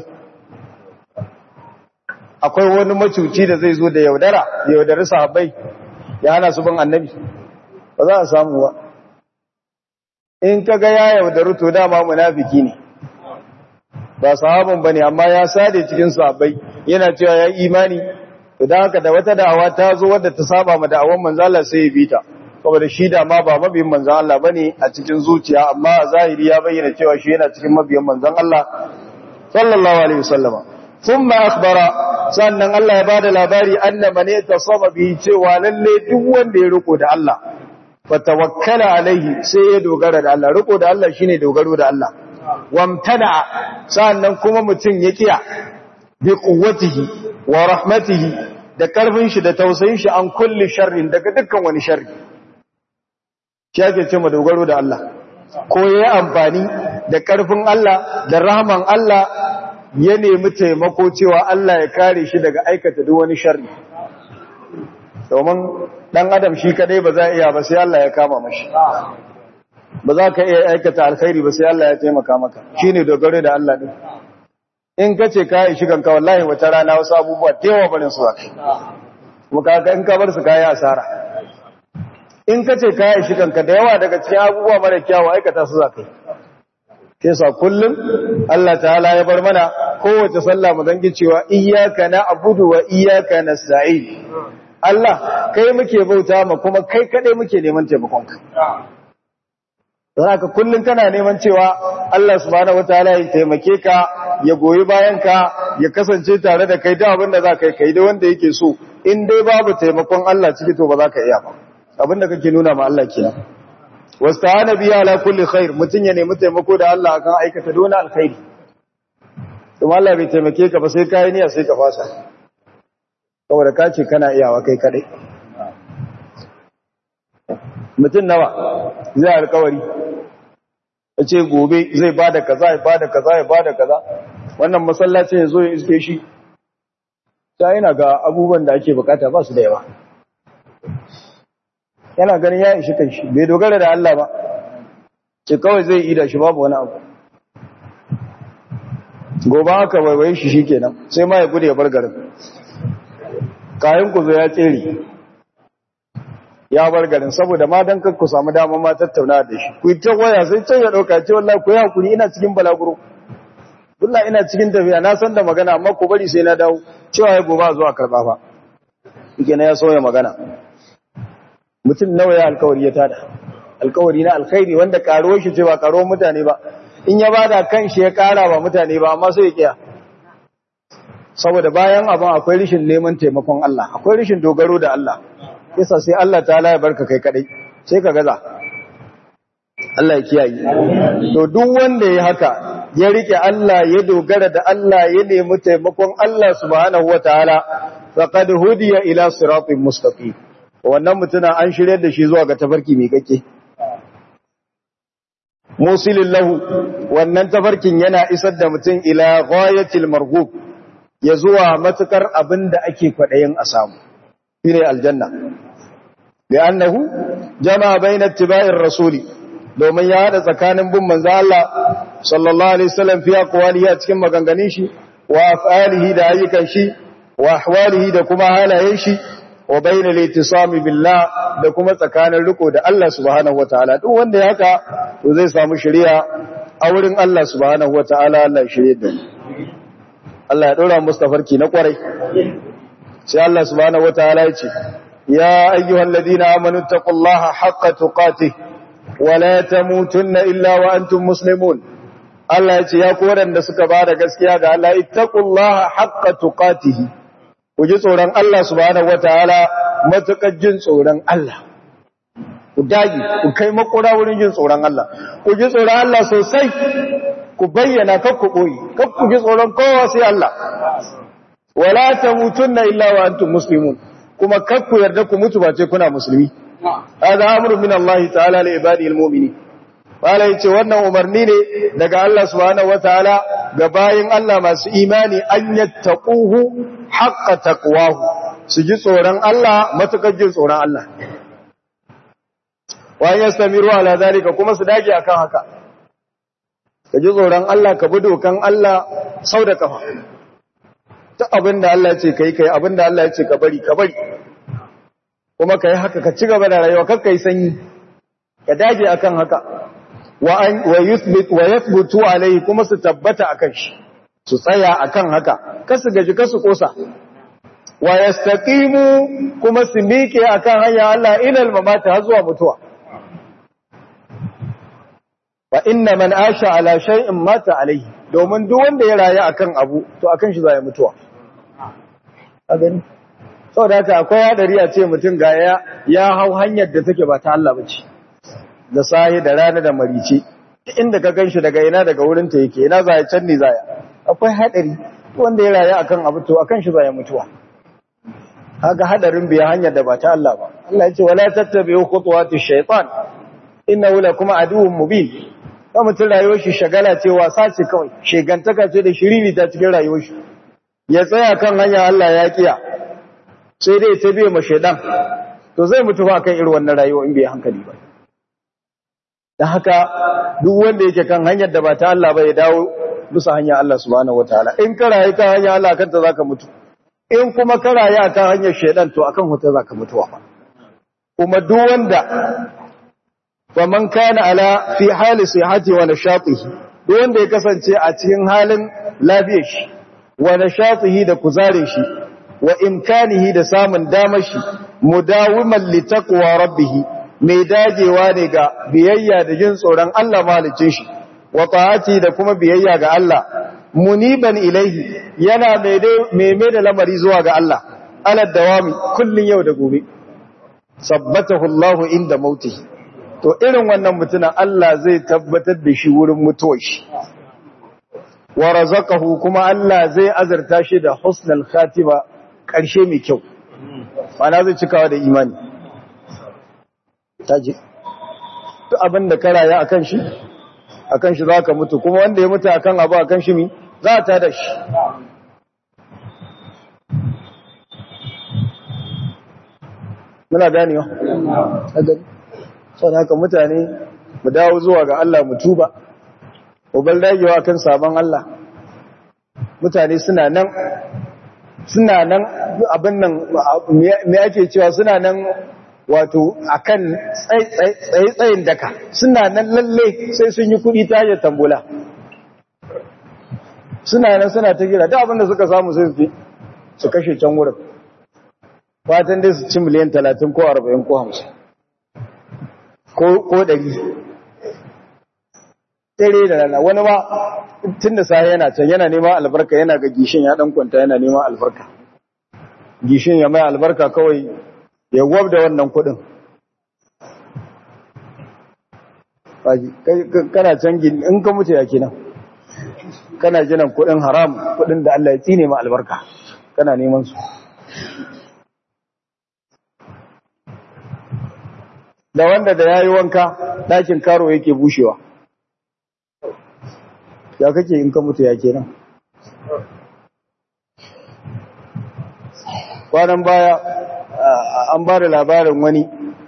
akwai wani macuci da zai zo da yaudari sahabbai ya hana su bin Annabi ba za a samu ba in kaga ya yaudaru to dama munafiki ne ba sahabban bane amma ya sade cikin sahabbai yana cewa ya imani idan haka da wata da'awa ta zo wadda ta saba ma da'awan manzo Allah sai ya bita saboda shi da ma ba mabiyin manzo Allah bane a cikin zuciya amma a zahiri ya bayyana cewa shi yana cikin mabiyan manzon Allah sallallahu alaihi wasallama thumma akhbara sannan Allah ya bada labari anna man yatasaba bihi cewa lalle duk wanda ya riko da Allah fatawakkala alaihi sai ya dogara da Allah riko da Allah shine dogaro da Allah wamtada sannan kuma mutum ya kiya bi quwwatihi wa rahmatihi da karfin shi da tausayin shi an kulli sharrin daga dukkan wani sharri shi ake ce mu dogaro da Allah ko yayi amfani da karfin Allah da rahman Allah ya nemi taimako cewa Allah ya kare shi daga aikata duk wani sharri domin dan adam shi kadai ba za iya ba sai Allah ya kama mashi ba za ka iya aikata alkhairi ba sai Allah ya taimaka maka shine dogaro da Allah din in kace ka yi shigan ka wallahi wata rana wasu abubuwa tewa barin su zaka kuma kaga in ka bar su kai asara in kace ka yi shigan ka da yawa daga cikin abubuwa mara kyawu aikata su zaka yi sa kullum Allah ta'ala ya bar mana kowace sallah mu dangi cewa iyyaka na'budu wa iyyaka nasta'in Allah kai muke bauta ma kuma kai kadai muke neman taimakonka don haka kullum kana neman cewa Allah subhanahu wataala ya taimake ka ya goyi bayan ka ya kasance tare da kai da abin da za ka yi da wanda yake so in dai babu taimakon Allah ciki to ba za ka iya ba abin da kake nuna ma Allah kenan wasta'ana biya ala kulli khair mutun ya nemi taimako da Allah akan aikata dona alkhairi to Allah bai taimake ka ba sai kai niyya sai ka fasa saboda ka ce kana iyawa kai kadai mutun nawa zai alkawari yace gobe zai bada kaza ya bada kaza ya bada kaza wannan masallacin yazo ya iske shi sai ina ga abubuwan da ake bukata ba su da yawa yana ganin ya ishi kai shi bai dogara da Allah ba ce kawai zai ida shi babu wani abu gobe aka waiwaye shi shikenan sai ma ya gudu ya bar garin kayan ku zo ya tsere ya bar garin saboda ma dan ku samu dama ma tattauna da shi ku ta waya sai can ya dauka ce wallahi ku yi hakuri ina cikin balaguro wallahi ina cikin tafiya na san da magana amma ku bari sai na dawo cewa ya gobe zuwa karba fa yake na ya soya magana mutum nawa ya alkawari ya tada alkawari na alkhairi wanda karo shi ce ba karo mutane ba in ya bada kanshi ya kara ba mutane ba amma sai ya kiya saboda bayan abin akwai rishin neman taimakon Allah akwai rishin dogaro da Allah yasa sai Allah ta'ala ya barka kai kadai sai ka gaza Allah ya kiyaye to duk wanda ya haka ya rike Allah ya dogara da Allah ya nemi taimakon Allah subhanahu wataala faqad hudiya ila siratin mustaqim wannan mutuna an shirye da shi zuwa ga tafarki mai kake musilin lahu wannan tafarkin yana isar da mutum ila ghayatil marghub ya zuwa matukar abinda ake kwadayin a samu shine aljanna li'annahu jama'a bayna ittiba'ir rasuli domin ya hada tsakanin bin manzo Allah sallallahu alaihi wasallam fi aqwalihi a cikin maganganun shi wa af'alihi da ayyukan shi wa ahwalihi da kuma halayen shi wa bayna al-ittisami billah da kuma tsakanin riko da Allah subhanahu wataala duk wanda ya haka to zai samu shari'a a wurin Allah subhanahu wataala Allah ya shirye da mu Allah ya dora mustafarki na kwarai sai Allah subhanahu wataala ya ce ya ayyuhalladhina amanu taqullaha haqqa tuqatih wa la tamutunna illa wa antum muslimun Allah ya ce ya ku wadanda suka bada gaskiya ga Allah ittaqullaha haqqa tuqatih ku ji tsoron Allah subhanahu wataala matukar jin tsoron Allah ku dage ku kai makura wurin jin tsoron Allah ku ji tsoron Allah sosai ku bayyana kar ku boye kar ku ji tsoron kowa sai Allah wala tamutunna illa wa antum muslimun kuma kar ku yarda ku mutu ba ce kuna musulmi hada amrun min Allah ta'ala li ibadihi almu'minin wala yace wannan umarni ne daga Allah subhanahu wataala ga bayin Allah masu imani an yattaquhu haqqa taqwahu su ji tsoron Allah matukar jin tsoron Allah wa yastamiru ala zalika kuma su dage akan haka ka ji tsoron Allah ka bi dokan Allah sau da kafa duk abinda Allah ya ce kai kai abinda Allah ya ce ka bari kuma kai haka ka ci gaba da rayuwa kar kai sanyi ka dage akan haka wa yathbutu alai kuma su tabbata akan shi su tsaya akan haka kasu gaji kasu kosa wa yastaqimu kuma su miƙe akan hanya Allah ilal mamata har zuwa mutuwa fa inna man asha ala shay'in mata alaihi domin duk wanda ya rayu akan abu to akan shi zai mutuwa a gani saboda haka akwai hadari a ce mutum ga ya hau hanyar da take ba ta Allah bace da sahi da rana da marice inda ka ganshi daga ina daga wurin ta yake ina zai can ne zai akwai hadari wanda ya rayu akan abu to akan shi zai mutuwa kaga hadarin biya hanyar da ba ta Allah ba Allah ya ce wala tattabi'u khutuwati shaytan innahu lakum aduwwun mubin kuma mutum rayuwar shi shagala ce wasa ce kawai shegantaka ce da shiriri ta cikin rayuwar shi ya tsaya kan hanya Allah ya kiya sai dai ta biye ma shaydan to zai mutu ba kan irin wannan rayuwa in bai hankali ba dan haka duk wanda yake kan hanyar da ba ta Allah ba ya dawo bisa hanya Allah subhanahu wataala in ka rayu kan hanya Allah kanta zaka mutu in kuma ka rayu kan hanyar shaydan to akan huta zaka mutuwa fa kuma duk wanda faman kana ala fi hali sihhati wa nashatihi duk wanda ya kasance a cikin halin lafiyar shi wa nashatihi da kuzarin shi wa imkanihi da samun damar shi mudawiman li taqwa rabbih mai dagewa ne ga biyayya da jin tsoron Allah malicin shi wa ta'ati da kuma biyayya ga Allah muniban ilaihi yana mai da lamari zuwa ga Allah ala dawami kullun yau da gobe sabbatahu Allah inda mautihi to irin wannan mutumin Allah zai tabbatar da shi wurin mutuwar shi wa razaqahu kuma Allah zai azurta shi da husnul khatima karshe mai kyau mana zai cikawa da imani taji to abinda ka raya akan shi zaka mutu kuma wanda ya mutu akan abu akan shi mi za ta da shi muna ganewa sau da haka mutane mu dawo zuwa ga Allah mu tuba ubal dagewa kan sabon Allah mutane suna nan abin nan me ake cewa suna nan wato akan tsayin daka suna nan lalle sai sun yi kudi ta hanyar tambola suna nan suna ta gira da abin da suka samu sai su kashe can wurin fatan dai su ci miliyan 30 ko 40 ko 50 ko 100 dare da rana. Wani ma tun da sai yana can yana neman albarka, yana ga gishin ya dan kwanta yana neman albarka, gishin ya mai albarka kawai ya gwabda wannan kudin. Kana can in ka mutu ya kenan, kana jinan kudin haram, kudin da Allah ya tsine ma albarka, kana neman su. Da wanda da yayi wanka ɗakin karo yake bushewa, ya kake in ka mutu ya kenan. Kwanan baya an ba da labarin wani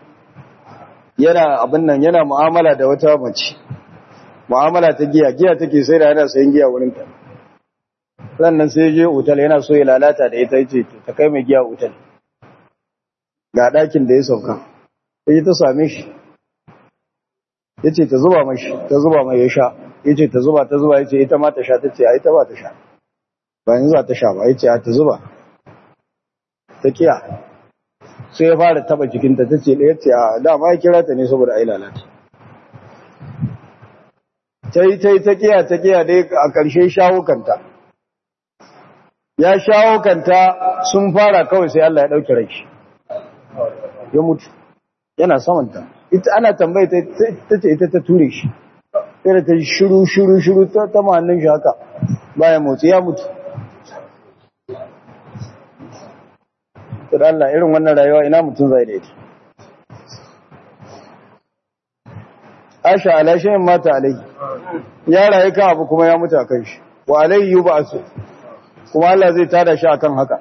yana abin nan, yana mu'amala da wata mace, mu'amala ta giya, giya take sai da yana sayan giya wurinta. Sannan sai je otal yana so ya lalata da ita, yace ta kai mai giya otal ga ɗakin da ya sauka. Sai ta same shi, yace ta zuba mashi, ta zuba mai ya sha, yace ta zuba, yace ita ma ta sha, tace ai ta ba ta sha, ba yanzu za ta sha ba, yace ta zuba, ta kiya. Sai ya fara taba jikinta, tace da yace a dama ya kira ta ne saboda ai lalata. Ta kiya dai a ƙarshe shawo kanta. Ya shawo kanta sun fara kawai sai Allah ya dauke rai shi, ya mutu yana samanta. Ita ana tambaye ta ce ita ta ture shi, sai da ta yi shiru ta ma'annin shi haka bayan motsi, ya mutu. Da Allah irin wannan rayuwa ina mutum zai da ita. Asha ala shayin mata alai, ya rayu kan abu kuma ya mutu a kan shi, wa alai yi ba su, kuma Allah zai tada shi akan haka.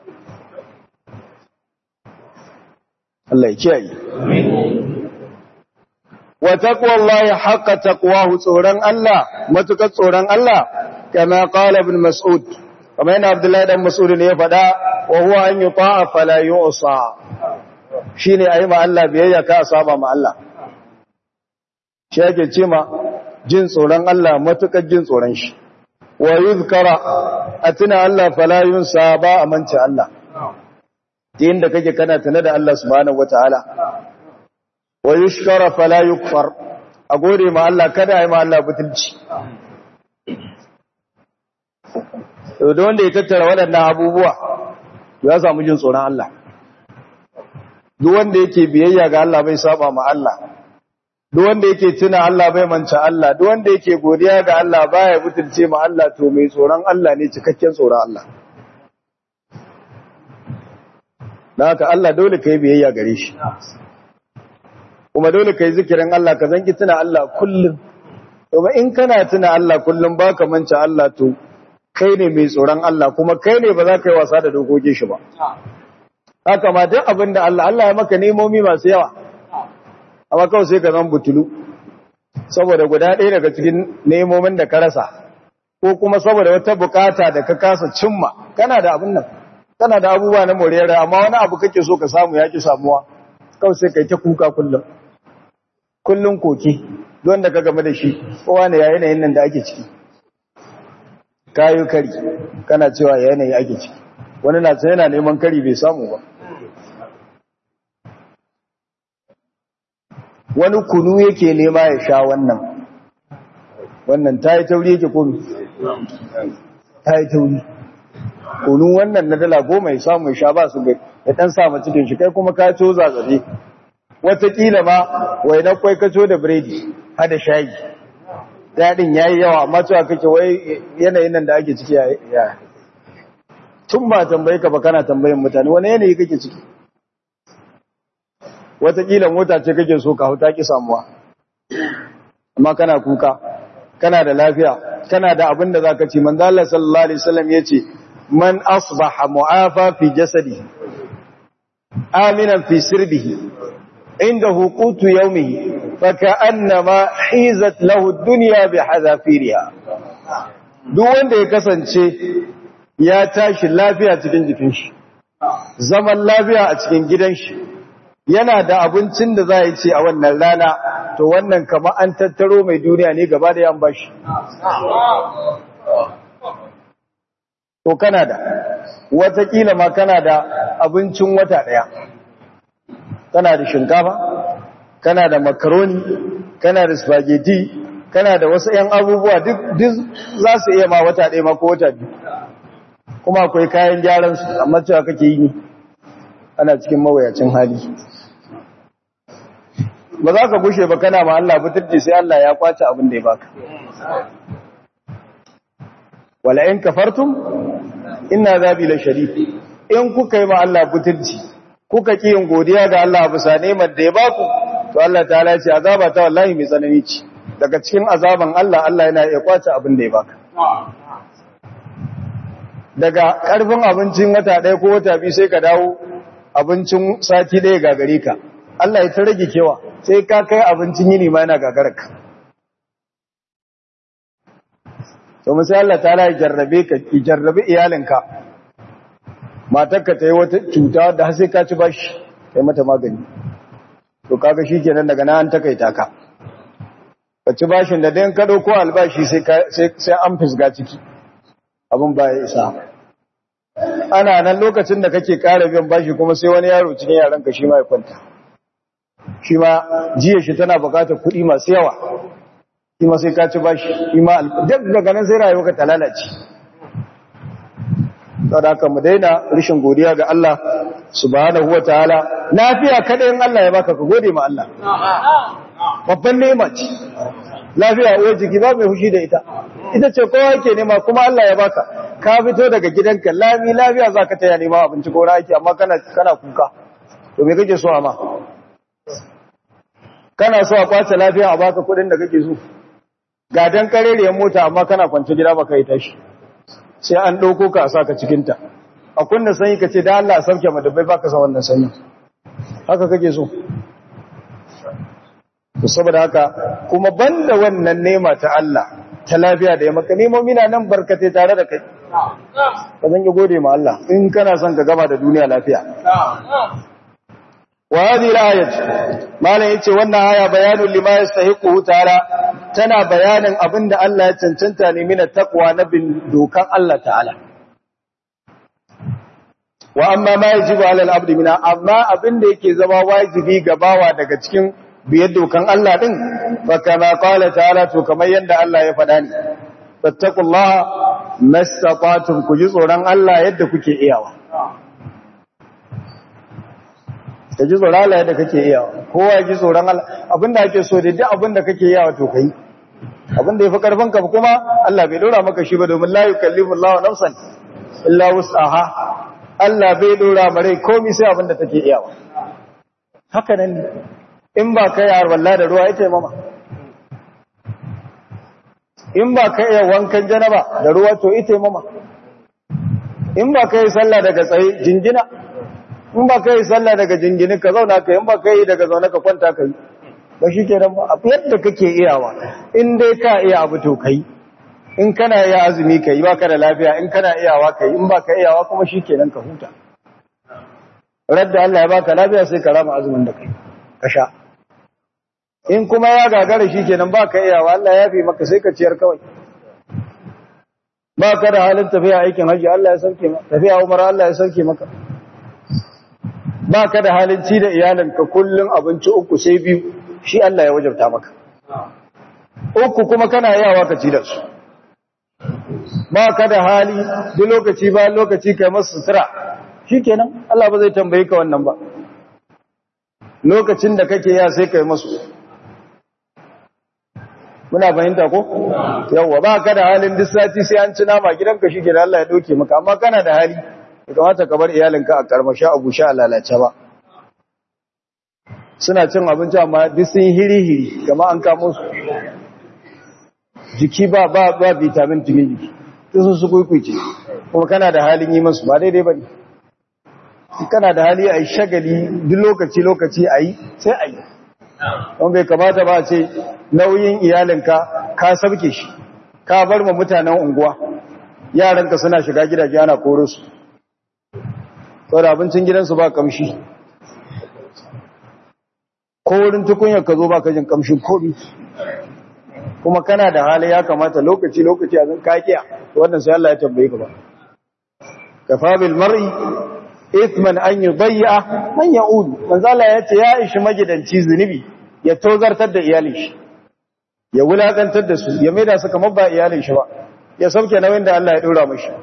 Allah ya kiyaye. Wa taqwallahi haqqa taqwahu, tsoron Allah matukar tsoron Allah, kama qala ibn Mas'ud, kamar yana Abdullahi dan Mas'ud ne ya faɗa, wa huwa an yuta'a fala yu'sa, shine ayi ma Allah biyayya ka saba ma Allah. Shi yake ce ma jin tsoron Allah matukar jin tsoron shi. Wa yuzkara, atina Allah fala yunsa, ba amince Allah. Din da kake kana tana da Allah subhanahu wataala. Wa yushkara fala yukfar, a gode ma Allah kada ai ma Allah butulci. To da wanda ya tattara waɗannan abubuwa ya samu jin tsoron Allah. Duk wanda yake biyayya ga Allah bai saba ma Allah, duk wanda yake tuna Allah bai manta Allah, duk wanda yake godiya ga Allah baya butulce ma Allah, to mai tsoron Allah ne, cikakken tsoron Allah. Da haka Allah dole kai biyayya gare shi, kuma dole kai zikirin Allah, ka zanki tuna Allah kullum. Kuma in kana tuna Allah kullum baka manta Allah, to kai ne mai tsoron Allah, kuma kai ne ba za ka yi wasa da dokokin shi ba. Haka ma duk abin da Allah ya maka nemomi masu yawa, amma kawai sai ka zan butulu saboda guda ɗaya daga cikin nemomin da ka rasa, ko kuma saboda wata bukata da ka kasa cimma. Kana da abin nan, kana da abubuwa na moriyar, amma wani abu kake so ka samu ya ki samuwa, kawai sai kai ta kuka kullum koki, don da ka game da shi, kowa ne ya yanayin nan da ake ciki. Kayo kari kana cewa ya yanayi ake ciki, wani na yana neman kari bai samu ba. Wani kunu yake nema ya sha, wannan ta yi tauri yake kunu, ta yi tauri. Kunu wannan na dala 10 ya samu ya sha ba su gai, ya ɗan samu cikin shi, kai kuma ka co zazzabe. Wataƙila ma wai na kwai kaco da biredi hada shayi, daɗin ya yi yawa, amma cewa kake wai yanayin nan da ake ciki ya tun ba tambayi ka ba kana tambayin mutane wani yanayi kake ciki. Wataƙila mota ce kake so ka hau ta ki samuwa, amma kana kuka, kana da lafiya, kana da abin da za ka ci. Manzo Allah sallallahu alaihi wasallam ya ce, man asbaha mu'afa fi jasadihi aminan fi sirbihi indahu qutu yawmihi faka'annama hizat lahu ad-dunya bihadafiriha. Duk wanda ya kasance ya tashi lafiya cikin jikin shi, zaman lafiya a cikin gidan shi, yana da abincin da za a ci a wannan rana, to wannan kama an tattaro mai duniya ne gaba da yan bashi. To kana da, watakila ma kana da abincin wata ɗaya, kana da shinkafa, kana da makaroni, kana da spaghetti, kana da wasu ‘yan abubuwa duk za su iya ma wata ɗaya ma ko wata biyu kuma akwai kayan gyaran su amma cewa kake yi ana cikin mawuyacin hali ba za ka gushe ba kana ma Allah butulci sai Allah ya kwace abin da ya baka wala in kafartum inna zabi la shadid in kuka yi ma Allah butulci kuka ki yin godiya ga Allah bisa neman da ya baku to Allah ta'ala ya ce azaba ta wallahi mai tsanani ce daga cikin azaban Allah Allah yana iya kwace abin da ya baka daga karfin abincin wata ɗaya ko wata biyu sai ka dawo abincin sati ɗaya gagare ka Allah ya ta rage kewa sai ka kai abincin yini ma yana gagararka to sai Allah ta'ala ya jarrabe ka ki jarrabe iyalinka matarka ta yi wata cuta da har sai ka ci bashi kai mata magani to kaga shikenan daga nan an takaita ka ka ci bashin da dan ka dauko albashi sai an fisga ciki abin ba ya isa ana nan lokacin da kake ƙara biyan bashi kuma sai wani yaro cikin yaran ka shi ma ya kwanta shi ma jiya shi tana bukatar kuɗi masu yawa shi ma sai ka ci bashi shi ma daga nan sai rayuwa ka ta lalace saboda mu daina rishin godiya ga Allah subhanahu wataala lafiya kada in Allah ya baka ka gode ma Allah babban nema ce lafiya uwar jiki ba mai fushi da ita ce kowa yake nema kuma Allah ya baka ka fito daga gidanka lafiya zaka taya nema abinci ko raki amma kana kuka to me kake so amma kana so a kwace lafiya a baka kudin da kake so ga dan kareriyar mota amma kana kwance gida baka yi tashi sai an ɗauko ka a saka cikinta a kunna sanyi ka ce da Allah a sauke madabbai baka san wannan sanyi haka kake so to saboda haka kuma banda wannan nema ta Allah ta lafiya da ya maka nemomi na nan barkate tare da kai ka zan yi gode ma Allah in kana son ka gama da duniya lafiya wa hadhihi al-ayat malan yace wannan aya bayanul lima yastahiqu ta'ala tana bayanin abinda Allah ya cancanta ne mina taqwa na bin dokan Allah ta'ala wa amma ma yajibu 'ala al-abdi mina amma abinda yake zama wajibi ga bawa daga cikin biyar dokan Allah din fa kama qala ta'ala to kamar yanda Allah ya faɗa ni fattaqullaha mastata'tum ku ji tsoron Allah yadda kuke iyawa ka ji tsoron Allah yadda kake iyawa kowa ya ji tsoron Allah abinda ake so da duk abinda kake iyawa to kai abinda yafi karfin ka kuma Allah bai dora maka shi ba domin la yukallifu Allahu nafsan illa wus'aha Allah bai dora mare komai sai abinda take iyawa haka nan in ba kai har wallahi da ruwa ita mama in ba kai ya wankan janaba da ruwa to ita mama in ba kai sallah daga tsaye jingina in ba kai sallah daga jingini ka zauna kai in ba kai daga zauna ka kwanta kai ba shi kenan ba abu yadda kake iyawa in dai ka iya abu to kai in kana iya azumi kai ba ka da lafiya in kana iyawa kai in ba ka iyawa kuma shi kenan ka huta radda Allah ya baka lafiya sai ka rama azumin da kai ka sha in kuma ya gagara shi kenan ba ka iyawa Allah ya fi maka sai ka ciyar kawai ba ka da halin tafiya aikin haji Allah ya sauke maka tafiya umara Allah ya sauke maka ba ka da halin ci da iyalinka kullum abinci uku sai biyu shi Allah ya wajabta maka uku kuma kana yawa ka ci da su ba ka da hali duk lokaci ba lokaci kai masu sutura shikenan Allah ba zai tambaye ka wannan ba lokacin da kake ya sai kai masu muna fahimta ko yawa ba ka da halin duk sati sai an ci nama gidanka shikenan Allah ya dauke maka amma kana da hali ya kamata ka bar iyalinka a karmasha abu sha lalace ba suna cin abinci amma duk sun hiri-hiri kama an kamo su jiki ba vitamin cikin jiki sun su kwaikwace kuma kana da halin yi masu ba daidai ba ne kana da hali a yi shagali duk lokaci a yi sai a yi don bai kamata ba ce nauyin iyalinka ka sabke shi ka bar ma mutanen unguwa yaranka suna shiga gidaje ana koro su saboda abincin gidansu ba kamshi ko wurin tukunyar ka zo ba ka jin kamshin komi kuma kana da hali ya kamata lokaci a zan kakiya wannan sai Allah ya tambaye ka ba kafa bil mar'i ithman an yudayya man ya'ud manzo Allah ya ce ya ishi magidanci zunubi ya tozartar da iyalin shi ya wulakantar da su ya maida su kamar ba iyalin shi ba ya sauke nauyin da Allah ya dora mashi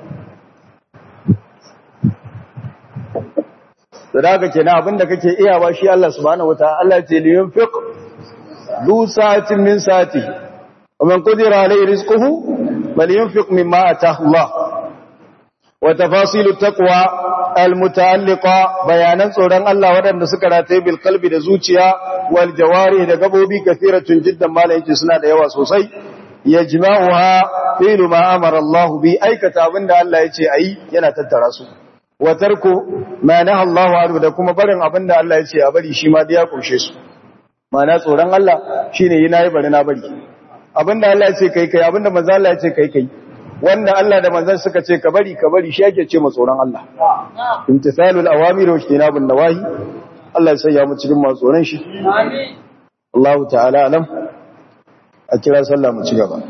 sadaka kenan abinda kake iya ba shi Allah subhanahu wataala Allah ce li yunfiq du sa'atin min sa'ati wa man qadira alayhi rizquhu falyunfiq mimma ataahu Allah wa tafasilu taqwa almuta'alliqa bayanan tsoron Allah wadanda suka rataye bil qalbi da zuciya wal jawari da gabobi kathiratun jiddan malaiki suna da yawa sosai yajma'uha fi'lu ma amara Allah bi aikata abinda Allah ya ce ayi yana tattara su wa tarku ma naha Allah anhu da kuma barin abinda Allah ya ce a bari shi ma da ya kunshe su mana tsoron Allah shine yi nayi bari na bari abinda Allah ya ce kai abinda manzo Allah ya ce kai wanda Allah da manzon suka ce ka bari shi yake ce ma tsoron Allah imtithalul awamir wa ijtinabun nawahi Allah ya sanya mu cikin masu tsoron shi amin Allah ta'ala alam a kira sallah mu ci gaba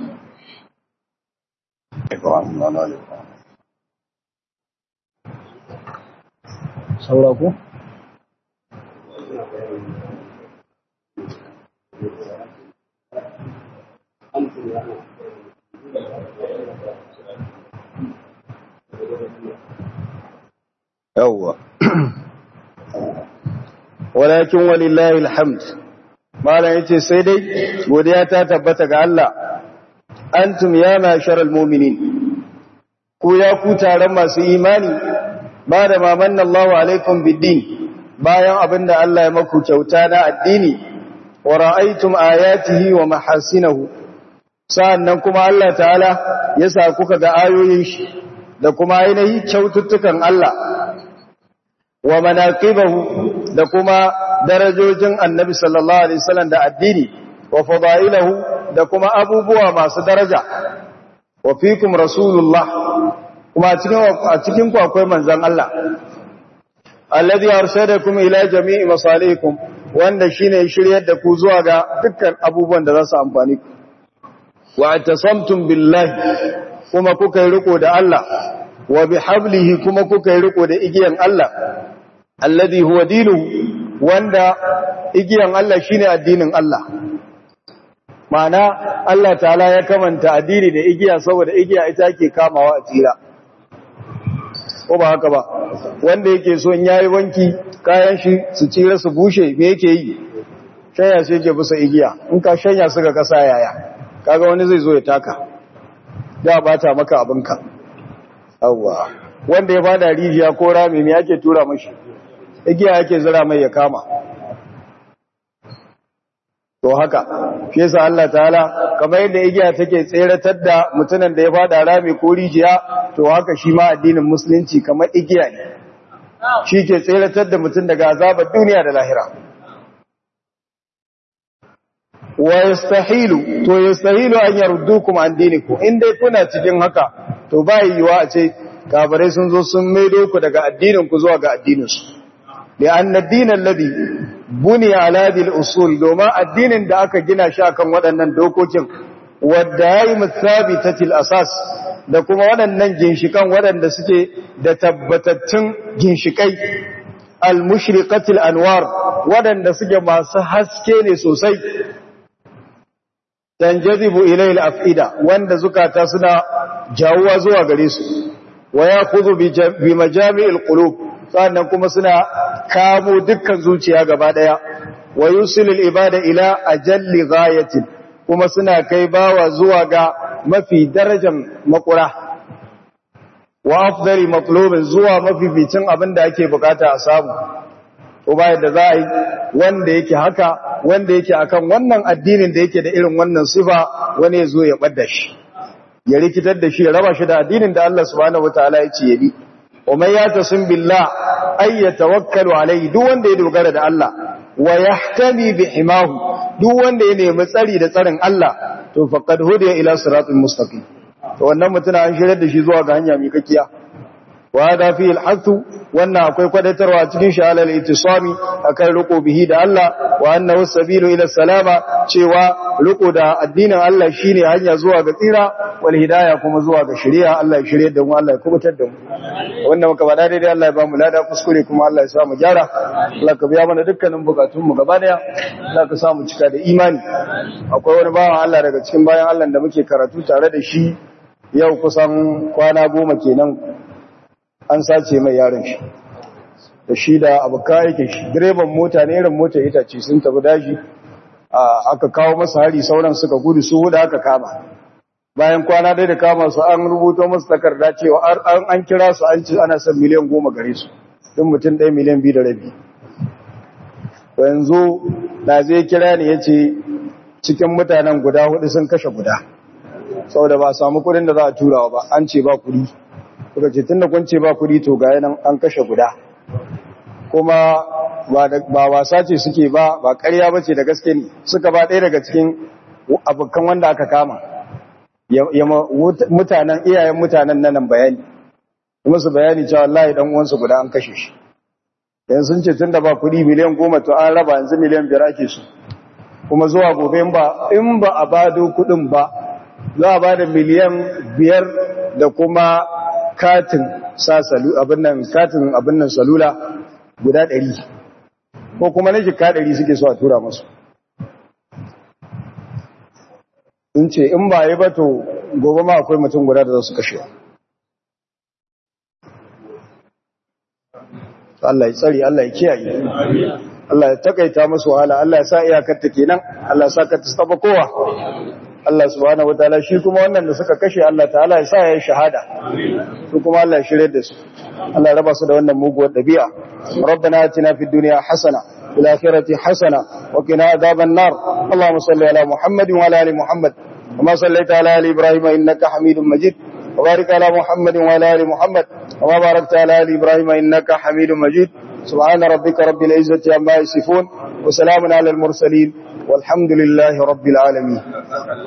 saura ku yawwa walakin walillahi alhamd malam yace sai dai godiya ta tabbata ga Allah antum ya masharal mu'minin ku ya ku taron masu imani ba da mamanna Allahu alaikum biddin bayan abinda Allah ya maku kyauta na addini wa ra'aytum ayatihi wa mahasinahu sa'annan kuma Allah ta'ala ya sa kuka ga ayoyin shi da kuma ainihin kyaututtukan Allah wa manaqibahu da kuma darajojin annabi sallallahu alaihi wasallam da addini wa fadailahu da kuma abubuwa masu daraja wa fikum rasulullah kuma a cikin ku akwai manzon Allah alladhi arshadakum ila jami'i masalihikum wanda shine shiryar da ku zuwa ga dukkan abubuwan da za su amfani ku wa atasamtum billahi kuma kuka yi riko da Allah wa bihablihi kuma kuka yi riko da igiyan Allah alladhi huwa dinuhu wanda igiyan Allah shine addinin Allah ma'ana Allah ta'ala ya kamanta addini da igiya saboda igiya ita ke kamawa a tsira ko ba haka ba wanda yake so in yayi wanki kayan shi su tsira su bushe me yake yi shanya sai yake bisa igiya in ka shanya su ga kasa yaya kaga wani zai zo ya taka da bata maka abinka awwa wanda ya fada rijiya ko rami me yake tura mashi igiya yake zira mai ya kama to haka shi yasa Allah ta'ala kamar yadda igiya take tseratar da mutumin da ya fada rami ko rijiya to haka shi ma addinin musulunci kamar igiya ne shi ke tseratar da mutum daga azabar duniya da lahira wa yastahilu an yaruddukum an dinikum in dai kuna cikin haka to ba yiwa a ce kafirai sun zo sun maido ku daga addinin ku zuwa ga addinin su لأن الدين الذي بني على هذه الأصول دوما الدين da aka gina shi akan waɗannan dokokin waddaim thabitati al-asas da kuma waɗannan ginshikan waɗanda suke da tabbatattun ginshikai al-mushriqati al-anwar waɗanda suke masu haske ne sosai tanjazibu ilayhi al-afida wanda zukata suna jawuwa zuwa gare su wa yakhudhu bi majami'il qulub sannan kuma suna kamo dukkan zuciya gaba daya wa yusilul ibada ila ajalli ghayatin kuma suna kai bawa zuwa ga mafi darajar makura wa afdali matlubin zuwa mafi bicin abinda ake bukata a samu to bayan da za a yi wanda yake haka wanda yake akan wannan addinin da yake da irin wannan sifa wani ya zo ya ɓadda shi ya rikitar da shi ya raba shi da addinin da Allah subhanahu wataala ya ce ya bi ومن يعتصم بالله أي يتوكل عليه duk wanda ya dogara da Allah wa yahtami bihimahu duk wanda ya nemi tsari da tsarin Allah to faqad hudiya ila siratal mustaqim to wannan mutuna an shirar da shi zuwa ga hanya mai kakkiya wa hada fi al-hathu wannan akwai kwadatarwa cikin shi alal ittisami akan riko bihi da Allah wa annahu sabilu ila salama cewa riko da addinin Allah shine hanya zuwa ga tsira wal hidayah kuma zuwa ga shari'a Allah ya shirye da mu Allah ya kubutar da mu wanda muka bada daidai Allah ya ba mu lada kuskure kuma Allah ya sa mu gyara Allah ka biya mana dukkanin bukatun mu gaba daya Allah ka sa mu cika da imani akwai wani bawan Allah daga cikin bayan Allah da muke karatu tare da shi yau kusan kwana 10 kenan an sace mai yaron shi da shi da abokan yake shi direban mota ne irin mota itace sun tafi daji aka kawo masa hari sauran suka gudu su huda aka kama bayan kwana ɗaya da kama su an rubuto musu takarda cewa an kira su an ce ana son miliyan 10 gare su don mutum 1 miliyan 2 da rabi yanzu da zai kira ne ya ce cikin mutanen guda 4 sun kashe guda saboda ba a samu kudin da za a turawa ba an ce ba kudi kuka ce tun da kun ce ba kudi to ga yanan an kashe guda kuma ba wasa ce suke ba ƙarya ba ce da gaske ne suka ba ɗaya daga cikin abokan wanda aka kama iyayen mutanen nan bayani kuma su bayani cewa wallahi dan uwansu guda an kashe shi yanzu sun ce tunda ba kuɗi miliyan 10 to an raba yanzu miliyan 5 ake su kuma zuwa gobe in ba a bado kuɗin ba za a bada miliyan 5 da kuma katin abin nan salula guda 100 ko kuma na jika 100 suke so a tura masu in ce in ba yi ba to gobe ma akwai mutum guda da za su kashe Allah ya tsari Allah ya kiyaye Allah ya takaita musu wahala Allah ya sa iyakar ta kenan Allah ya sa ka taba kowa Allah subhanahu wataala shi kuma wannan da suka kashe Allah ta'ala ya sa ya yi shahada su kuma Allah ya shirye da su Allah ya raba su da wannan muguwar dabi'a rabbana atina fid dunya hasana fil akhirati hasana wa qina adhaban nar allahumma salli ala muhammadin wa ala ali muhammad kama sallaita ala ali ibrahim innaka hamidum majid wa barik ala muhammadin wa ala ali muhammad kama barakta ala ali ibrahim innaka hamidum majid subhana rabbika rabbil izzati amma yasifun wa salamun ala al mursalin والحمد لله رب العالمين